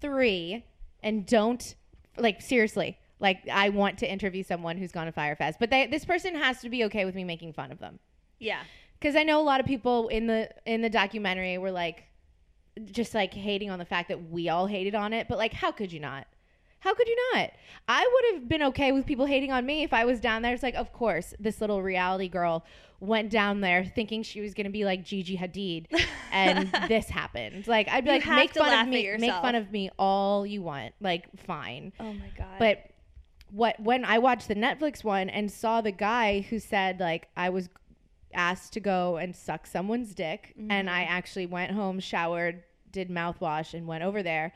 Speaker 3: 3. And don't, like, seriously, like, I want to interview someone who's gone to Firefest. But this person has to be okay with me making fun of them.
Speaker 4: Yeah. Because
Speaker 3: I know a lot of people in the documentary were, like, just, like, hating on the fact that we all hated on it. But, like, how could you not? How could you not? I would have been okay with people hating on me if I was down there. It's like, of course, this little reality girl went down there thinking she was going to be like Gigi Hadid, and this happened. Like, I'd be like, make fun of me all you want. Like, fine.
Speaker 4: Oh my God.
Speaker 3: But when I watched the Netflix one and saw the guy who said, like, I was asked to go and suck someone's dick, and I actually went home, showered, did mouthwash, and went over there.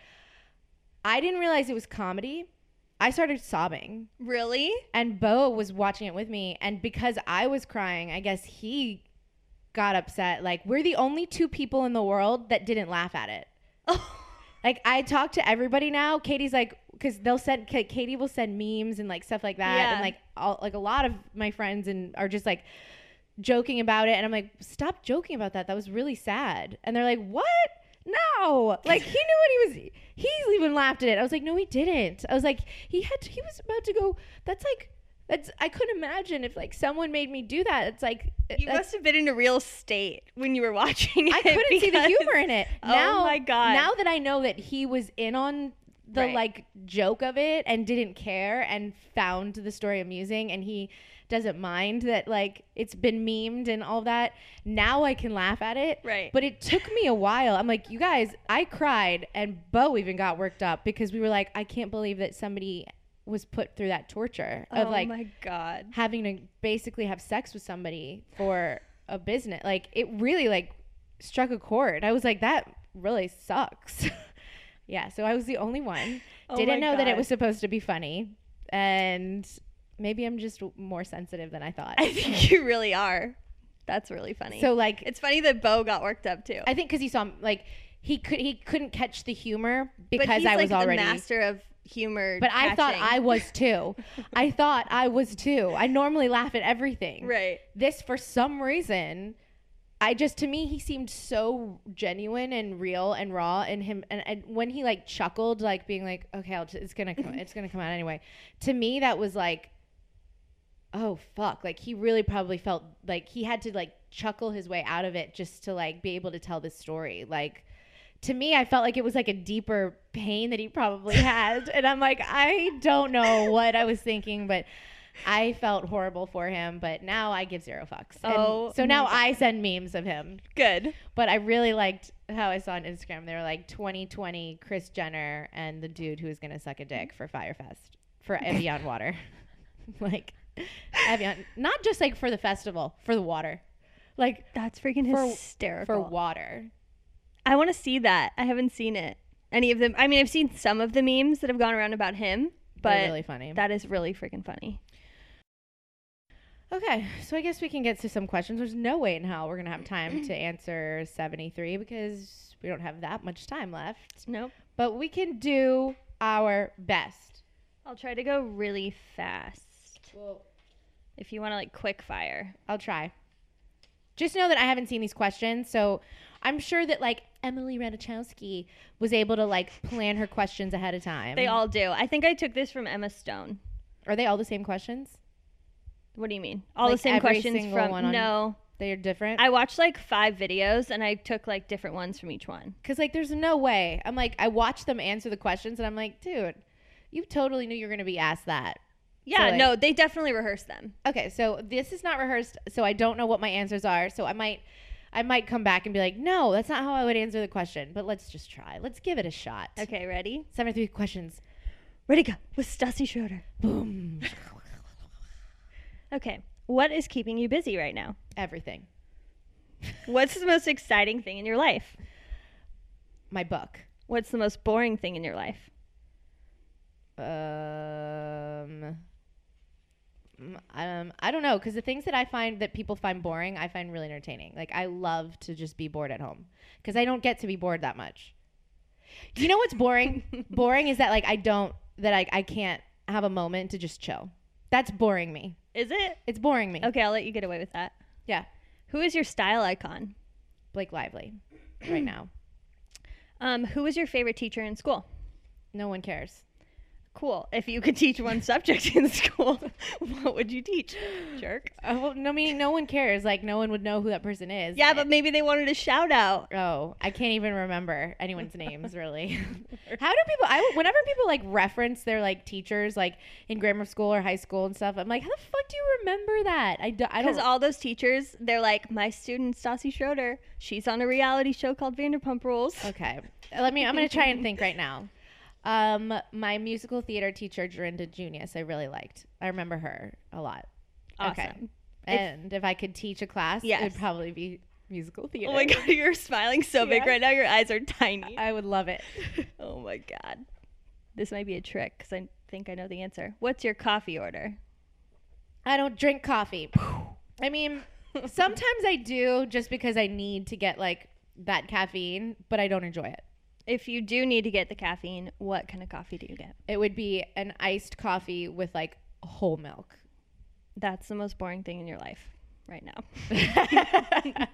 Speaker 3: I didn't realize it was comedy. I started sobbing.
Speaker 4: Really?
Speaker 3: And Bo was watching it with me. And because I was crying, I guess he got upset. Like, we're the only two people in the world that didn't laugh at it.
Speaker 4: Oh.
Speaker 3: Like, I talk to everybody now. Katie's like, because Katie will send memes and like stuff like that.
Speaker 4: Yeah.
Speaker 3: And like a lot of my friends are just like joking about it. And I'm like, stop joking about that. That was really sad. And they're like, what? No, like he knew what he even laughed at it. I was like, no, he didn't. I was like, he was about to go. I couldn't imagine if like someone made me do that. It's like,
Speaker 4: you must have been in a real state when you were watching it.
Speaker 3: I couldn't see the humor in it. Now,
Speaker 4: oh my God.
Speaker 3: Now that I know that he was in on the like joke of it and didn't care and found the story amusing, and he doesn't mind that like it's been memed and all that, now I can laugh at it.
Speaker 4: Right.
Speaker 3: But it took me a while. I'm like, you guys, I cried, and Bo even got worked up because we were like, I can't believe that somebody was put through that torture of like,
Speaker 4: oh my God,
Speaker 3: having to basically have sex with somebody for a business. Like, it really like struck a chord. I was like, that really sucks. Yeah. So I was the only one. Didn't know that it was supposed to be funny, and maybe I'm just more sensitive than I thought.
Speaker 4: I think you really are. That's really funny.
Speaker 3: So like,
Speaker 4: it's funny that Bo got worked up too.
Speaker 3: I think because he saw like he couldn't catch the humor because
Speaker 4: but he's
Speaker 3: I was
Speaker 4: like
Speaker 3: already
Speaker 4: the master of humor.
Speaker 3: But
Speaker 4: catching.
Speaker 3: I thought I was too. I normally laugh at everything.
Speaker 4: Right.
Speaker 3: This, for some reason, to me, he seemed so genuine and real and raw in him. And when he like chuckled, like being like, okay, it's gonna come out anyway. To me, that was like oh fuck, like he really probably felt like he had to like chuckle his way out of it just to like be able to tell this story. Like to me, I felt like it was like a deeper pain that he probably had. And I'm like, I don't know what I was thinking, but I felt horrible for him. But now I give zero fucks. And so now I send memes of him.
Speaker 4: Good.
Speaker 3: But I really liked how I saw on Instagram, they were like 2020 Kris Jenner and the dude who was going to suck a dick for Firefest for Evian water. Like Evian, not just like for the festival, for the water. Like
Speaker 4: that's freaking hysterical.
Speaker 3: For water.
Speaker 4: I want to see that. I haven't seen it. Any of them. I mean, I've seen some of the memes that have gone around about him, but
Speaker 3: they're really funny.
Speaker 4: That is really freaking funny.
Speaker 3: Okay, so I guess we can get to some questions. There's no way in hell we're going to have time to answer 73 because we don't have that much time left.
Speaker 4: Nope.
Speaker 3: But we can do our best.
Speaker 4: I'll try to go really fast.
Speaker 3: Well,
Speaker 4: if you want to like quick fire.
Speaker 3: I'll try. Just know that I haven't seen these questions, so I'm sure that like Emily Ratajkowski was able to like plan her questions ahead of time.
Speaker 4: They all do. I think I took this from Emma Stone.
Speaker 3: Are they all the same questions?
Speaker 4: What do you mean? All
Speaker 3: like
Speaker 4: the same questions from
Speaker 3: no. They're different.
Speaker 4: I watched like 5 videos and I took like different ones from each one.
Speaker 3: Cuz like there's no way. I'm like I watched them answer the questions and I'm like, dude, you totally knew you were going to be asked that.
Speaker 4: Yeah,
Speaker 3: so, like,
Speaker 4: no, they definitely rehearsed them.
Speaker 3: Okay, so this is not rehearsed, so I don't know what my answers are. So I might come back and be like, no, that's not how I would answer the question. But let's just try. Let's give it a shot.
Speaker 4: Okay, ready?
Speaker 3: 73 questions.
Speaker 4: Ready, go. With Stassi Schroeder.
Speaker 3: Boom.
Speaker 4: Okay, what is keeping you busy right now?
Speaker 3: Everything.
Speaker 4: What's the most exciting thing in your life?
Speaker 3: My book.
Speaker 4: What's the most boring thing in your life?
Speaker 3: I don't know, because the things that I find that people find boring, I find really entertaining. Like, I love to just be bored at home because I don't get to be bored that much. You know what's boring? Boring is that, like, I can't have a moment to just chill. That's boring me.
Speaker 4: Is it?
Speaker 3: It's boring me.
Speaker 4: Okay, I'll let you get away with that.
Speaker 3: Yeah.
Speaker 4: Who is your style icon?
Speaker 3: Blake Lively right now.
Speaker 4: Who was your favorite teacher in school?
Speaker 3: No one cares.
Speaker 4: Cool. If you could teach one subject in school, what would you teach? Jerk.
Speaker 3: Well, no, meaning no one cares. Like, no one would know who that person is.
Speaker 4: Yeah, but maybe they wanted a shout out.
Speaker 3: Oh, I can't even remember anyone's names, really. How do people, whenever people, like, reference their, like, teachers, like, in grammar school or high school and stuff, I'm like, how the fuck do you remember that? I don't.
Speaker 4: Because all those teachers, they're like, my student, Stassi Schroeder, she's on a reality show called Vanderpump Rules.
Speaker 3: Okay. I'm going to try and think right now. My musical theater teacher, Dorinda Junius, I really liked. I remember her a lot.
Speaker 4: Awesome.
Speaker 3: Okay. And if I could teach a class,
Speaker 4: yes,
Speaker 3: it would probably be musical theater.
Speaker 4: Oh my God, you're smiling so big right now. Your eyes are tiny.
Speaker 3: I would love it.
Speaker 4: Oh my God. This might be a trick because I think I know the answer. What's your coffee order?
Speaker 3: I don't drink coffee. I mean, sometimes I do just because I need to get like that caffeine, but I don't enjoy it.
Speaker 4: If you do need to get the caffeine, what kind of coffee do you get?
Speaker 3: It would be an iced coffee with like whole milk.
Speaker 4: That's the most boring thing in your life right now.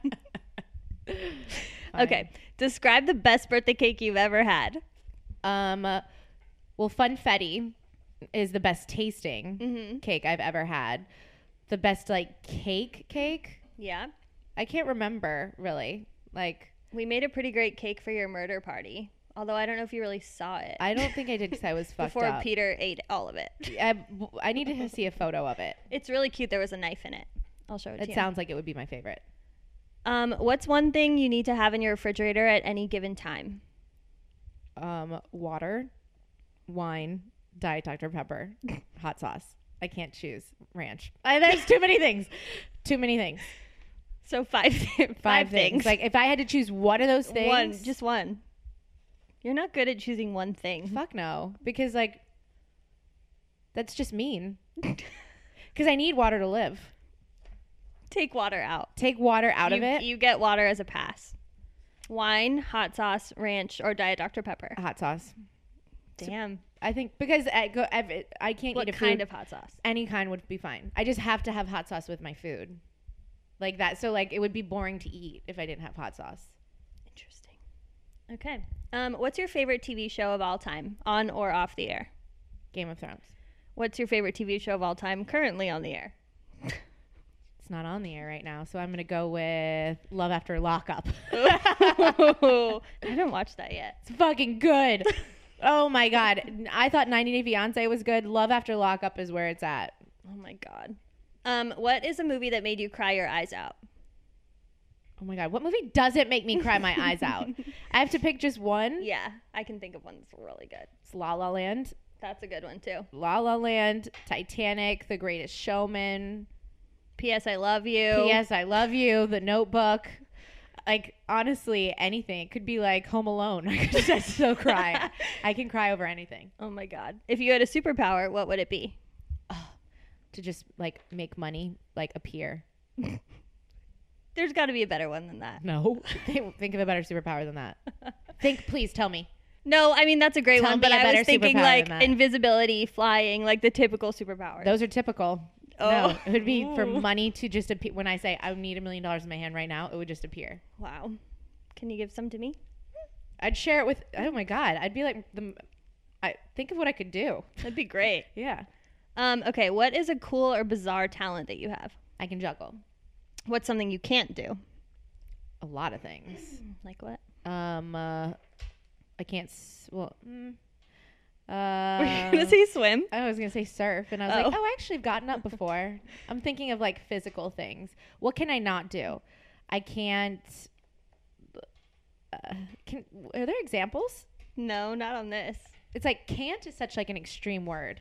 Speaker 4: Okay. Describe the best birthday cake you've ever had.
Speaker 3: Well, Funfetti is the best tasting cake I've ever had. The best like cake.
Speaker 4: Yeah.
Speaker 3: I can't remember really. Like,
Speaker 4: we made a pretty great cake for your murder party. Although I don't know if you really saw it.
Speaker 3: I don't think I did because I was fucked
Speaker 4: Before
Speaker 3: up.
Speaker 4: Peter ate all of it.
Speaker 3: I needed to see a photo of it.
Speaker 4: It's really cute. There was a knife in it. I'll show it to you.
Speaker 3: It sounds like it would be my favorite.
Speaker 4: What's one thing you need to have in your refrigerator at any given time?
Speaker 3: Water, wine, Diet Dr. Pepper, hot sauce. I can't choose ranch. There's too many things. Too many things.
Speaker 4: So five things.
Speaker 3: Like if I had to choose one of those things.
Speaker 4: Just one. You're not good at choosing one thing.
Speaker 3: Fuck no. Because like, that's just mean. Because I need water to live.
Speaker 4: Take water out.
Speaker 3: Take water out of it.
Speaker 4: You get water as a pass. Wine, hot sauce, ranch, or Diet Dr. Pepper.
Speaker 3: Hot sauce.
Speaker 4: Damn.
Speaker 3: I think because I can't eat a food.
Speaker 4: What kind of hot sauce?
Speaker 3: Any kind would be fine. I just have to have hot sauce with my food. Like that. So like it would be boring to eat if I didn't have hot sauce.
Speaker 4: Interesting. Okay. What's your favorite TV show of all time, on or off the air?
Speaker 3: Game of Thrones.
Speaker 4: What's your favorite TV show of all time currently on the air?
Speaker 3: It's not on the air right now, so I'm gonna go with Love After Lockup.
Speaker 4: I haven't watched that yet.
Speaker 3: It's fucking good. Oh my god, I thought 90 Day Fiance was good. Love After Lockup is where it's at.
Speaker 4: Oh my god. What is a movie that made you cry your eyes out?
Speaker 3: Oh my god, what movie doesn't make me cry my eyes out? I have to pick just one.
Speaker 4: Yeah, I can think of one that's really good.
Speaker 3: It's La La Land.
Speaker 4: That's a good one too.
Speaker 3: La La Land, Titanic, The Greatest Showman,
Speaker 4: P.S. I Love You.
Speaker 3: P.S. I Love You, The Notebook. Like, honestly, anything. It could be like Home Alone. I could just still cry. I can cry over anything.
Speaker 4: Oh my god. If you had a superpower, what would it be?
Speaker 3: To just, like, make money, like, appear.
Speaker 4: There's got to be a better one than that.
Speaker 3: No. Think of a better superpower than that. Please tell me.
Speaker 4: No, I mean, that's a great
Speaker 3: Tell
Speaker 4: one,
Speaker 3: me
Speaker 4: but
Speaker 3: a
Speaker 4: I
Speaker 3: better
Speaker 4: was thinking
Speaker 3: superpower
Speaker 4: like
Speaker 3: than that.
Speaker 4: invisibility, flying, like the typical superpowers.
Speaker 3: Those are typical.
Speaker 4: Oh.
Speaker 3: No, it would be for
Speaker 4: Ooh.
Speaker 3: money to just appear. When I say I need $1 million in my hand right now, it would just appear.
Speaker 4: Wow. Can you give some to me?
Speaker 3: I'd share it with, oh my God. I'd be like, I think of what I could do.
Speaker 4: That'd be great.
Speaker 3: Yeah.
Speaker 4: Okay, what is a cool or bizarre talent that you have?
Speaker 3: I can juggle
Speaker 4: What's something you can't do?
Speaker 3: a lot of things.
Speaker 4: Like what?
Speaker 3: I can't,
Speaker 4: Were you going to say swim?
Speaker 3: I was going to say surf, and I was like, I actually have gotten up before. I'm thinking of like physical things. What can I not do? I can't, are there examples?
Speaker 4: No, not on this.
Speaker 3: It's like can't is such like an extreme word.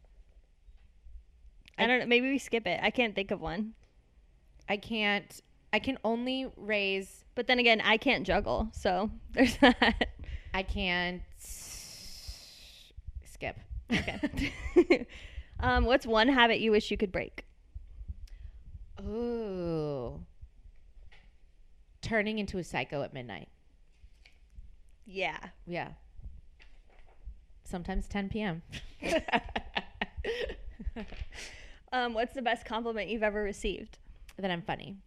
Speaker 4: I don't know. Maybe we skip it. I can't think of one.
Speaker 3: I can only raise,
Speaker 4: But then again, I can't juggle. So there's that.
Speaker 3: I can't skip.
Speaker 4: Okay. What's one habit you wish you could break?
Speaker 3: Ooh. Turning into a psycho at midnight.
Speaker 4: Yeah.
Speaker 3: Yeah. Sometimes 10 p.m.
Speaker 4: What's the best compliment you've ever received?
Speaker 3: That I'm funny.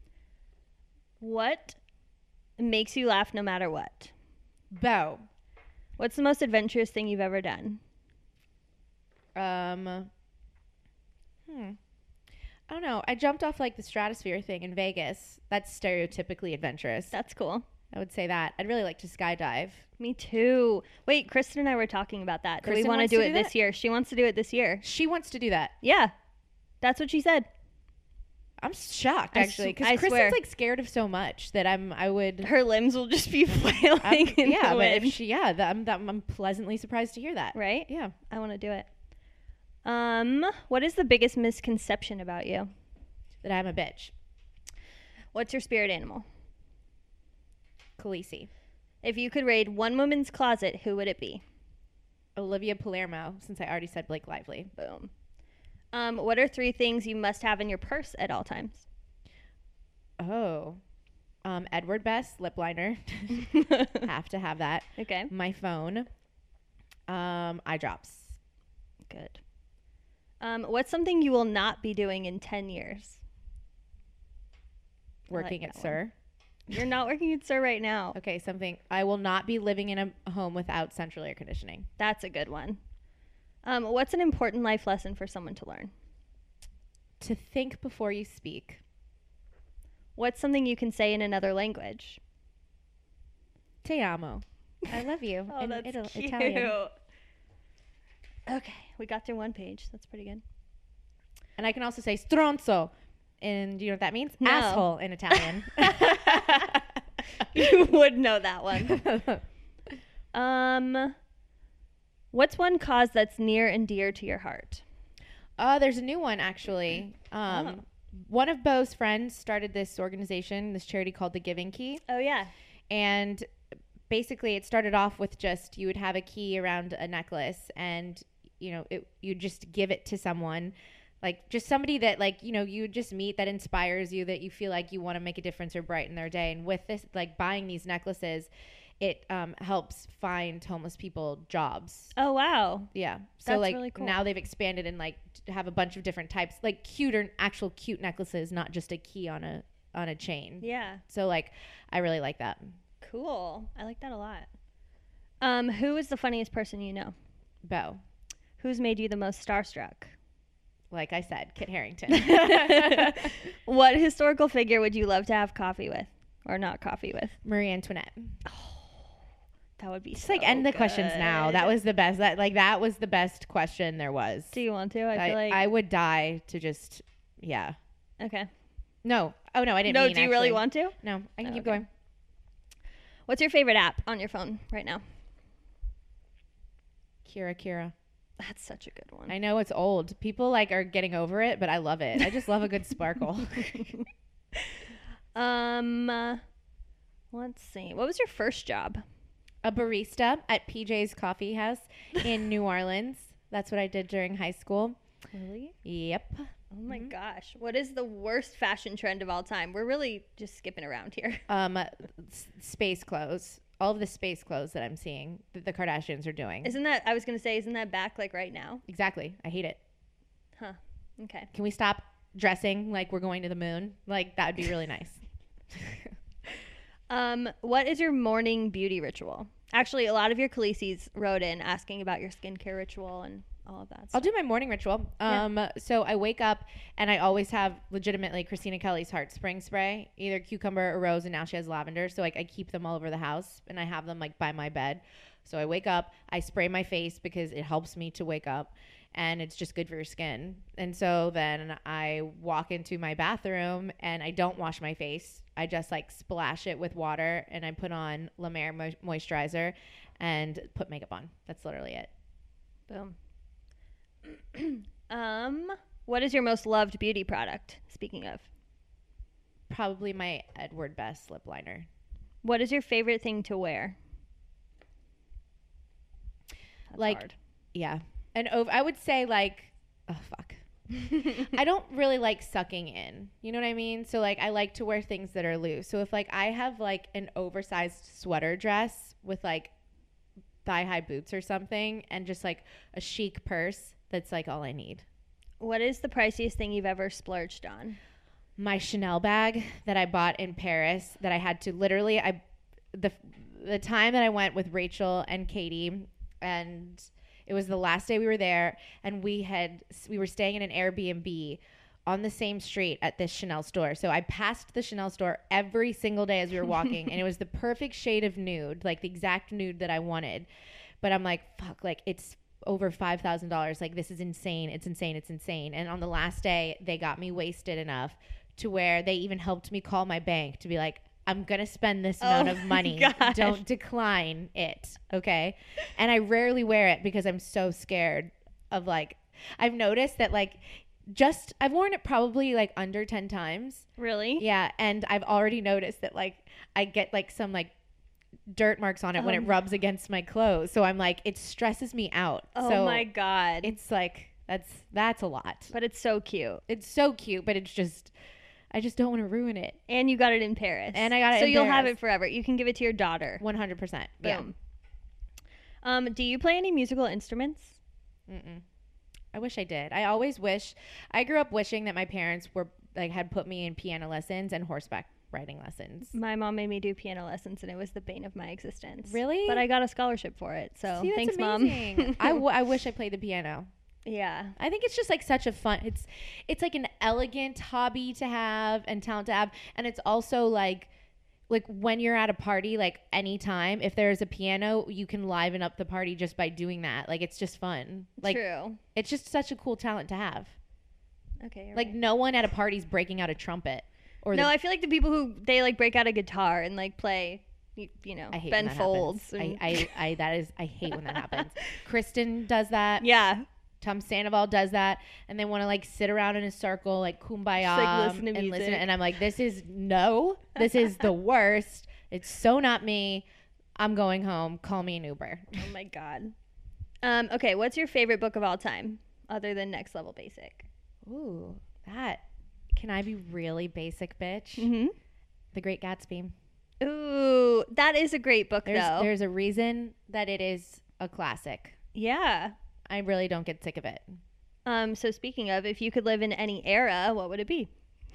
Speaker 4: What makes you laugh no matter what?
Speaker 3: Bo.
Speaker 4: What's the most adventurous thing you've ever done?
Speaker 3: I don't know. I jumped off like the stratosphere thing in Vegas. That's stereotypically adventurous.
Speaker 4: That's cool.
Speaker 3: I would say that. I'd really like to skydive.
Speaker 4: Me too. Wait, Kristen and I were talking about that. Do we
Speaker 3: Kristen
Speaker 4: want to
Speaker 3: wants
Speaker 4: do
Speaker 3: to
Speaker 4: it
Speaker 3: do
Speaker 4: this
Speaker 3: that?
Speaker 4: year? She wants to do it this year.
Speaker 3: She wants to do that.
Speaker 4: Yeah. That's what she said.
Speaker 3: I'm shocked
Speaker 4: I
Speaker 3: actually
Speaker 4: I
Speaker 3: because Kristen's
Speaker 4: swear.
Speaker 3: like scared of so much that I would.
Speaker 4: Her limbs will just be flailing in
Speaker 3: Yeah,
Speaker 4: the
Speaker 3: but if
Speaker 4: wind.
Speaker 3: she, I'm pleasantly surprised to hear that.
Speaker 4: Right?
Speaker 3: Yeah.
Speaker 4: I want to do it. What is the biggest misconception about you?
Speaker 3: That I'm a bitch.
Speaker 4: What's your spirit animal?
Speaker 3: Khaleesi.
Speaker 4: If you could raid one woman's closet, who would it be?
Speaker 3: Olivia Palermo, since I already said Blake Lively.
Speaker 4: Boom. What are 3 things you must have in your purse at all times?
Speaker 3: Oh. Edward Best lip liner. Have to have that.
Speaker 4: Okay.
Speaker 3: My phone. Eye drops.
Speaker 4: Good. What's something you will not be doing in 10 years?
Speaker 3: Working
Speaker 4: that
Speaker 3: at
Speaker 4: one.
Speaker 3: Sir.
Speaker 4: You're not working at Sir right now.
Speaker 3: Okay, something. I will not be living in a home without central air conditioning.
Speaker 4: That's a good one. What's an important life lesson for someone to learn?
Speaker 3: To think before you speak.
Speaker 4: What's something you can say in another language?
Speaker 3: Te amo. I love you.
Speaker 4: Oh,
Speaker 3: in
Speaker 4: that's cute.
Speaker 3: Italian.
Speaker 4: Okay, we got through one page. That's pretty good.
Speaker 3: And I can also say stronzo. And do you know what that means?
Speaker 4: No.
Speaker 3: Asshole in Italian.
Speaker 4: You would know that one. What's one cause that's near and dear to your heart?
Speaker 3: There's a new one actually. One of Bo's friends started this organization, this charity called The Giving Key.
Speaker 4: Oh, yeah.
Speaker 3: And basically it started off with just you would have a key around a necklace and you just give it to someone, like just somebody that like you just meet that inspires you, that you feel like you want to make a difference or brighten their day. And with this, like buying these necklaces, it helps find homeless people jobs.
Speaker 4: Oh, wow.
Speaker 3: Yeah. So
Speaker 4: That's
Speaker 3: like
Speaker 4: really cool.
Speaker 3: now they've expanded and like have a bunch of different types, like actual cute necklaces, not just a key on a chain.
Speaker 4: Yeah.
Speaker 3: So like I really like that.
Speaker 4: Cool. I like that a lot. Who is the funniest person you know?
Speaker 3: Bo.
Speaker 4: Who's made you the most starstruck?
Speaker 3: Like I said, Kit Harington.
Speaker 4: What historical figure would you love to have coffee with, or not coffee with?
Speaker 3: Marie Antoinette.
Speaker 4: That would be
Speaker 3: Just
Speaker 4: so
Speaker 3: like end the questions now. That
Speaker 4: good.
Speaker 3: was the best. That was the best question there was.
Speaker 4: Do you want to? I feel like
Speaker 3: I would die to just
Speaker 4: okay.
Speaker 3: No. Oh no, I didn't.
Speaker 4: No,
Speaker 3: mean,
Speaker 4: do you really
Speaker 3: actually.
Speaker 4: want to?
Speaker 3: No, I can keep
Speaker 4: okay.
Speaker 3: going.
Speaker 4: What's your favorite app on your phone right now?
Speaker 3: Kira.
Speaker 4: That's such a good one.
Speaker 3: I know it's old. People like are getting over it, but I love it. I just love a good sparkle.
Speaker 4: Let's see. What was your first job?
Speaker 3: A barista at PJ's Coffee House in New Orleans. That's what I did during high school.
Speaker 4: Really?
Speaker 3: Yep.
Speaker 4: Oh my gosh. What is the worst fashion trend of all time? We're really just skipping around here.
Speaker 3: Space clothes. All of the space clothes that I'm seeing that the Kardashians are doing.
Speaker 4: Isn't that back like right now?
Speaker 3: Exactly. I hate it.
Speaker 4: Huh. Okay.
Speaker 3: Can we stop dressing like we're going to the moon? Like that would be really nice.
Speaker 4: What is your morning beauty ritual? Actually, a lot of your Khaleesi's wrote in asking about your skincare ritual and all of that
Speaker 3: I'll
Speaker 4: stuff.
Speaker 3: do my morning ritual. So I wake up and I always have legitimately Christina Kelly's Heart Spring spray, either cucumber or rose, and now she has lavender. So like I keep them all over the house and I have them like by my bed. So I wake up, I spray my face because it helps me to wake up and it's just good for your skin. And so then I walk into my bathroom and I don't wash my face. I just like splash it with water and I put on La Mer moisturizer and put makeup on. That's literally it.
Speaker 4: Boom. What is your most loved beauty product? Speaking of,
Speaker 3: Probably my Edward Best lip liner.
Speaker 4: what is your favorite thing to wear? That's
Speaker 3: Like,
Speaker 4: hard.
Speaker 3: yeah. And I would say like, oh, fuck. I don't really like sucking in. You know what I mean? So like I like to wear things that are loose. So if like I have like an oversized sweater dress with like thigh-high boots or something and just like a chic purse, that's like all I need.
Speaker 4: What is the priciest thing you've ever splurged on?
Speaker 3: My Chanel bag that I bought in Paris that I had to literally the time that I went with Rachel and Katie, and it was the last day we were there, and we were staying in an Airbnb on the same street at this Chanel store. So I passed the Chanel store every single day as we were walking and it was the perfect shade of nude, like the exact nude that I wanted. But I'm like, fuck, like it's over $5,000. Like this is insane. It's insane. It's insane. And on the last day, they got me wasted enough to where they even helped me call my bank to be like, I'm going to spend this amount of money.
Speaker 4: gosh.
Speaker 3: Don't decline it. Okay. And I rarely wear it because I'm so scared of like, I've noticed that like I've worn it probably like under 10 times.
Speaker 4: Really?
Speaker 3: Yeah. And I've already noticed that like I get like some like dirt marks on it when it rubs against my clothes. So I'm like, it stresses me out.
Speaker 4: Oh
Speaker 3: so
Speaker 4: my God.
Speaker 3: It's like, that's a lot.
Speaker 4: But it's so cute.
Speaker 3: It's so cute, but it's just, I just don't want to ruin it.
Speaker 4: And you got it in Paris.
Speaker 3: And I got it
Speaker 4: so
Speaker 3: in
Speaker 4: you'll have
Speaker 3: Paris.
Speaker 4: it forever. You can give it to your daughter.
Speaker 3: 100%. Yeah.
Speaker 4: Boom. Do you play any musical instruments?
Speaker 3: Mm-mm. I wish I did. I grew up wishing that my parents had put me in piano lessons and horseback riding lessons.
Speaker 4: My mom made me do piano lessons, and it was the bane of my existence.
Speaker 3: Really?
Speaker 4: But I got a scholarship for it, so
Speaker 3: See, that's
Speaker 4: thanks,
Speaker 3: amazing.
Speaker 4: Mom.
Speaker 3: I wish I played the piano.
Speaker 4: Yeah.
Speaker 3: I think it's just like such a fun. It's like an elegant hobby to have and talent to have, and it's also like when you're at a party, like anytime if there's a piano, you can liven up the party just by doing that. Like it's just fun. Like
Speaker 4: True.
Speaker 3: it's just such a cool talent to have.
Speaker 4: Okay. You're
Speaker 3: Like
Speaker 4: right.
Speaker 3: no one at a party's breaking out a trumpet or
Speaker 4: No, I feel like the people who they like break out a guitar and like play, you know,
Speaker 3: I hate
Speaker 4: Ben
Speaker 3: when that
Speaker 4: Folds.
Speaker 3: happens.
Speaker 4: and-
Speaker 3: I hate when that happens. Kristen does that.
Speaker 4: yeah.
Speaker 3: Tom Sandoval does that, and they want to like sit around in a circle, like kumbaya,
Speaker 4: Just, like, listen to
Speaker 3: and
Speaker 4: music.
Speaker 3: And I'm like, this is the worst. It's so not me. I'm going home. Call me an Uber.
Speaker 4: Oh my God. Okay, what's your favorite book of all time, other than Next Level Basic?
Speaker 3: Ooh, that. Can I be really basic, bitch?
Speaker 4: Mm-hmm.
Speaker 3: The Great Gatsby.
Speaker 4: Ooh, that is a great book, though.
Speaker 3: There's a reason that it is a classic.
Speaker 4: Yeah.
Speaker 3: I really don't get sick of it.
Speaker 4: So speaking of, if you could live in any era, what would it be?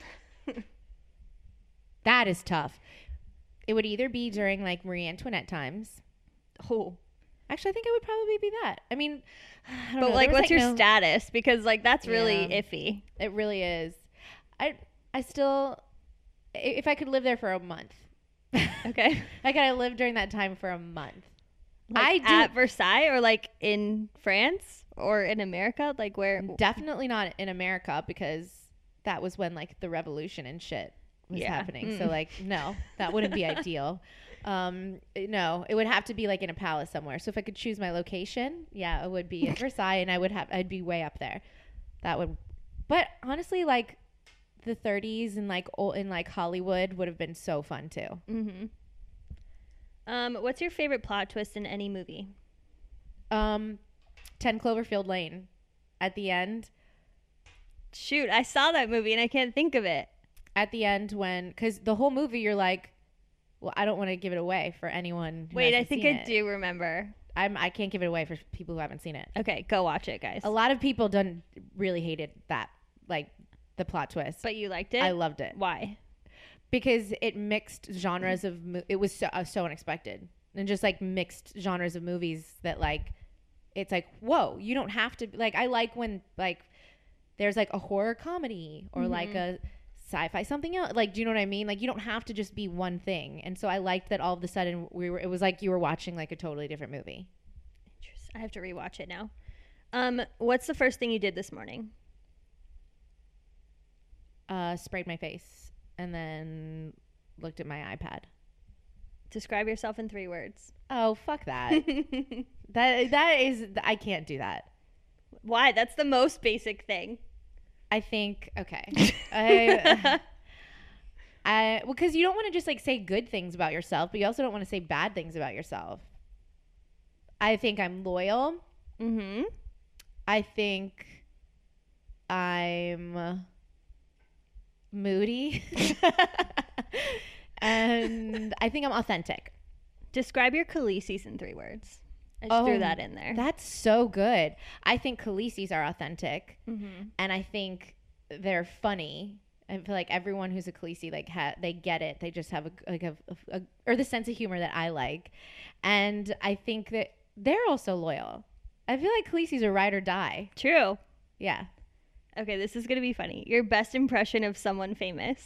Speaker 3: That is tough. It would either be during like Marie Antoinette times.
Speaker 4: Oh,
Speaker 3: Actually, I think it would probably be that. I mean, I don't
Speaker 4: But
Speaker 3: know.
Speaker 4: like,
Speaker 3: There was,
Speaker 4: what's your
Speaker 3: no-
Speaker 4: status? Because like that's really
Speaker 3: Yeah.
Speaker 4: iffy.
Speaker 3: It really is. I still, if I could live there for a month,
Speaker 4: Okay.
Speaker 3: I gotta live during that time for a month.
Speaker 4: Like
Speaker 3: I do
Speaker 4: at Versailles or like in France or in America? Like where?
Speaker 3: definitely not in America because that was when like the revolution and shit was
Speaker 4: Yeah.
Speaker 3: happening. So like, no, that wouldn't be ideal. No, it would have to be like in a palace somewhere. So if I could choose my location, yeah, it would be in Versailles, and I'd be way up there. That would, but honestly, like the 30s and like in like Hollywood would have been so fun too.
Speaker 4: Mm-hmm. What's your favorite plot twist in any movie?
Speaker 3: 10 Cloverfield Lane at the end.
Speaker 4: Shoot, I saw that movie and I can't think of it.
Speaker 3: At the end when, because the whole movie you're like, well, I don't want to give it away for anyone who
Speaker 4: Wait, I
Speaker 3: hasn't
Speaker 4: think
Speaker 3: seen
Speaker 4: I
Speaker 3: it.
Speaker 4: do remember.
Speaker 3: I can't give it away for people who haven't seen it.
Speaker 4: Okay, go watch it, guys.
Speaker 3: A lot of people really hated that, like the plot twist.
Speaker 4: But you liked it?
Speaker 3: I loved it
Speaker 4: Why?
Speaker 3: because it mixed genres of. It was so unexpected, and just like mixed genres of movies that like, it's like, whoa, you don't have to like. I like when like there's like a horror comedy or like a sci-fi something else. Like, do you know what I mean? Like, you don't have to just be one thing. And so I liked that all of a sudden it was like you were watching like a totally different movie.
Speaker 4: I have to rewatch it now. What's the first thing you did this morning?
Speaker 3: Sprayed my face and then looked at my iPad.
Speaker 4: Describe yourself in 3 words.
Speaker 3: Oh, fuck that. that is, I can't do that.
Speaker 4: Why? That's the most basic thing.
Speaker 3: I think, okay. Well, because you don't want to just like say good things about yourself, but you also don't want to say bad things about yourself. I think I'm loyal.
Speaker 4: Mm-hmm.
Speaker 3: I think I'm moody. And I think I'm authentic.
Speaker 4: Describe your Khaleesi's in 3 words. I just threw that in there.
Speaker 3: That's so good. I think Khaleesi's are authentic,
Speaker 4: Mm-hmm.
Speaker 3: and I think they're funny. I feel like everyone who's a Khaleesi, like, they get it. They just have or the sense of humor that I like, and I think that they're also loyal. I feel like Khaleesi's are ride or die.
Speaker 4: True.
Speaker 3: Yeah.
Speaker 4: Okay, this is going to be funny. Your best impression of someone famous.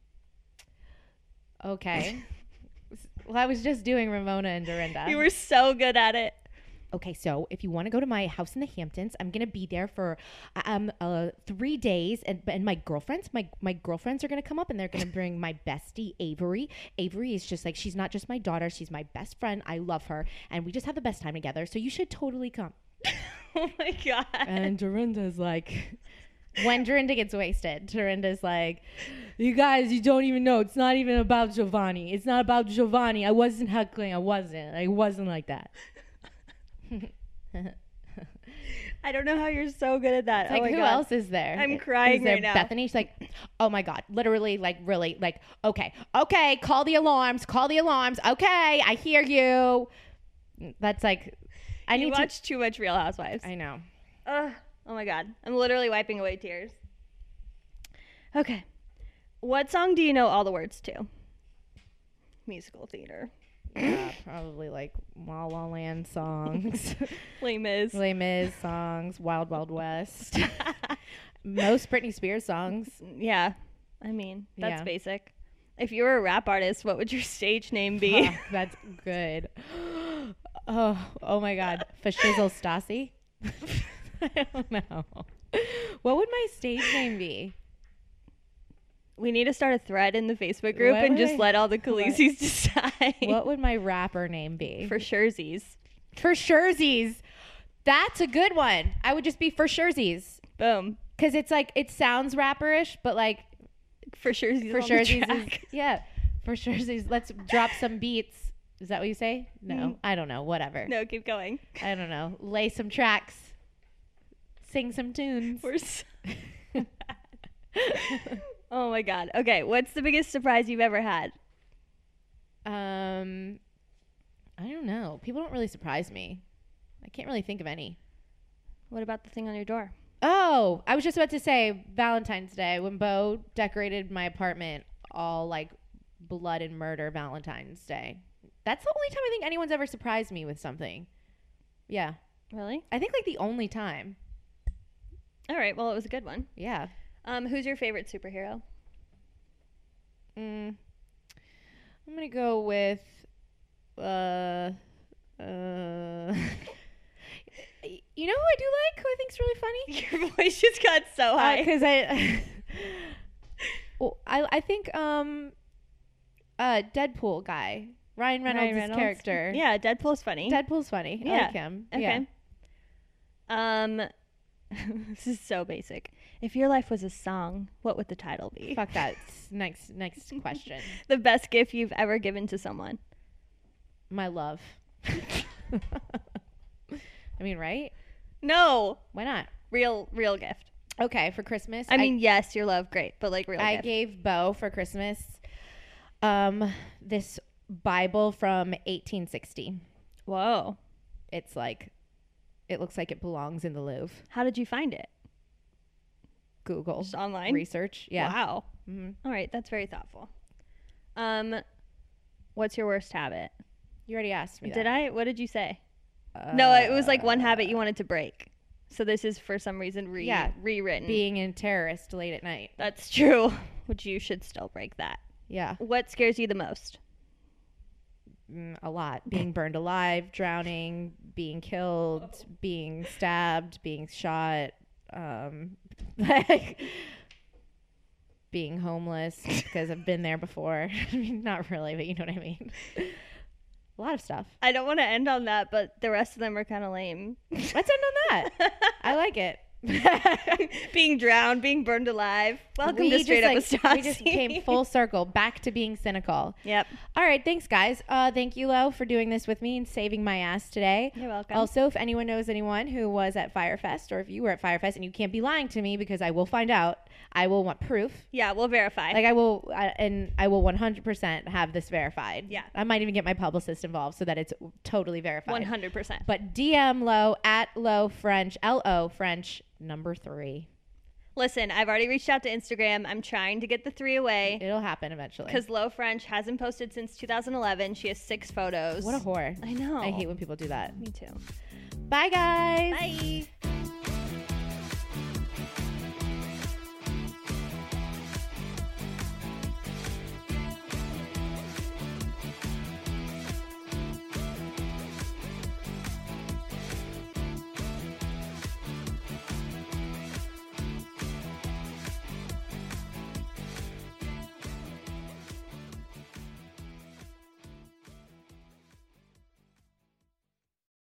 Speaker 3: Okay. Well, I was just doing Ramona and Dorinda.
Speaker 4: You were so good at it.
Speaker 3: Okay, so if you want to go to my house in the Hamptons, I'm gonna be there for 3 days, and my girlfriends are gonna come up, and they're gonna bring my bestie Avery. Avery is just like, she's not just my daughter, she's my best friend. I love her, and we just have the best time together. So you should totally come.
Speaker 4: Oh my God.
Speaker 3: And Dorinda's like, when Dorinda gets wasted, Dorinda's like, you guys, you don't even know. It's not even about Giovanni. It's not about Giovanni. I wasn't heckling. I wasn't like that.
Speaker 4: I don't know how you're so good at that.
Speaker 3: It's like,
Speaker 4: oh my
Speaker 3: who
Speaker 4: God.
Speaker 3: else is there?
Speaker 4: I'm crying
Speaker 3: Is there
Speaker 4: right now.
Speaker 3: Bethany? She's like, oh my God, literally, like, really, like, okay, call the alarms. Okay, I hear you. That's like, I
Speaker 4: You
Speaker 3: need to.
Speaker 4: watch too much Real Housewives.
Speaker 3: I know.
Speaker 4: Ugh. Oh my God. I'm literally wiping away tears. Okay. What song do you know all the words to? Musical theater.
Speaker 3: Yeah, probably like La La Land songs,
Speaker 4: Les Mis.
Speaker 3: Les Mis songs, Wild Wild West, most Britney Spears songs.
Speaker 4: Yeah. I mean, that's
Speaker 3: Yeah.
Speaker 4: basic. If you were a rap artist, what would your stage name be?
Speaker 3: Fuck, that's good. Oh my God, Fashizzle Stassi. I don't know. What would my stage name be?
Speaker 4: We need to start a thread in the Facebook group
Speaker 3: What
Speaker 4: and
Speaker 3: would
Speaker 4: just
Speaker 3: I-
Speaker 4: let all the Khaleesi's decide.
Speaker 3: What would my rapper name be?
Speaker 4: For surezies.
Speaker 3: For Sherzies. That's a good one. I would just be For Sherzies.
Speaker 4: Boom.
Speaker 3: Because it's like, it sounds rapperish, but like,
Speaker 4: For surezies.
Speaker 3: For
Speaker 4: on the
Speaker 3: Sherzies is,
Speaker 4: track.
Speaker 3: yeah. For Sherzies, let's drop some beats. Is that what you say? No, I don't know. Whatever.
Speaker 4: No, keep going.
Speaker 3: I don't know. Lay some tracks. Sing some tunes.
Speaker 4: We're so Oh my God. Okay, what's the biggest surprise you've ever had?
Speaker 3: I don't know. People don't really surprise me. I can't really think of any.
Speaker 4: What about the thing on your door?
Speaker 3: Oh, I was just about to say Valentine's Day when Bo decorated my apartment all like blood and murder Valentine's Day. That's the only time I think anyone's ever surprised me with something. Yeah.
Speaker 4: Really?
Speaker 3: I think like the only time.
Speaker 4: All right. Well, it was a good one.
Speaker 3: Yeah.
Speaker 4: Who's your favorite superhero?
Speaker 3: I'm gonna go with you know who I do like, who I think's really funny?
Speaker 4: Your voice just got so high.
Speaker 3: Because I think Deadpool guy, Ryan Reynolds' character.
Speaker 4: Yeah, Deadpool's funny.
Speaker 3: Deadpool's funny. I like him.
Speaker 4: Okay.
Speaker 3: Yeah.
Speaker 4: This is so basic. If your life was a song, what would the title be?
Speaker 3: Fuck that. Next question.
Speaker 4: The best gift you've ever given to someone.
Speaker 3: My love. I mean, right?
Speaker 4: No.
Speaker 3: Why not?
Speaker 4: Real gift.
Speaker 3: Okay, for Christmas.
Speaker 4: I mean, yes, your love, great, but like real
Speaker 3: I
Speaker 4: gift.
Speaker 3: gave Bo for Christmas this Bible from 1860.
Speaker 4: Whoa.
Speaker 3: It's like, it looks like it belongs in the Louvre.
Speaker 4: How did you find it?
Speaker 3: Google.
Speaker 4: Just online?
Speaker 3: Research. Yeah.
Speaker 4: Wow.
Speaker 3: Mm-hmm.
Speaker 4: All right, that's very thoughtful. What's your worst habit?
Speaker 3: You already asked me that.
Speaker 4: Did I? What did you say? No, it was like one habit you wanted to break. So this is for some reason rewritten.
Speaker 3: Being a terrorist late at night.
Speaker 4: That's true. Which you should still break that.
Speaker 3: Yeah.
Speaker 4: What scares you the most?
Speaker 3: A lot. Being burned alive, drowning, being killed, being stabbed, being shot, like being homeless because I've been there before. I mean, not really, but you know what I mean. A lot of stuff.
Speaker 4: I don't want to end on that, but the rest of them are kind of lame.
Speaker 3: Let's end on that. I like it.
Speaker 4: Being drowned, being burned alive. Welcome to Straight Up with Stassi.
Speaker 3: We just came full circle back to being cynical.
Speaker 4: Yep.
Speaker 3: All right, thanks guys. Thank you, Lo, for doing this with me and saving my ass today.
Speaker 4: You're welcome.
Speaker 3: Also, if anyone knows anyone who was at Firefest, or if you were at Firefest, and you can't be lying to me because I will find out, I will want proof.
Speaker 4: Yeah, we'll verify.
Speaker 3: Like I will 100% have this verified.
Speaker 4: Yeah.
Speaker 3: I might even get my publicist involved so that it's totally verified.
Speaker 4: 100%.
Speaker 3: But DM Lo at Lo French, L-O French, number 3.
Speaker 4: Listen, I've already reached out to Instagram. I'm trying to get the 3 away.
Speaker 3: It'll happen eventually.
Speaker 4: Because Lo French hasn't posted since 2011. She has 6 photos.
Speaker 3: What a whore.
Speaker 4: I know.
Speaker 3: I hate when people do that.
Speaker 4: Me too.
Speaker 3: Bye, guys.
Speaker 4: Bye.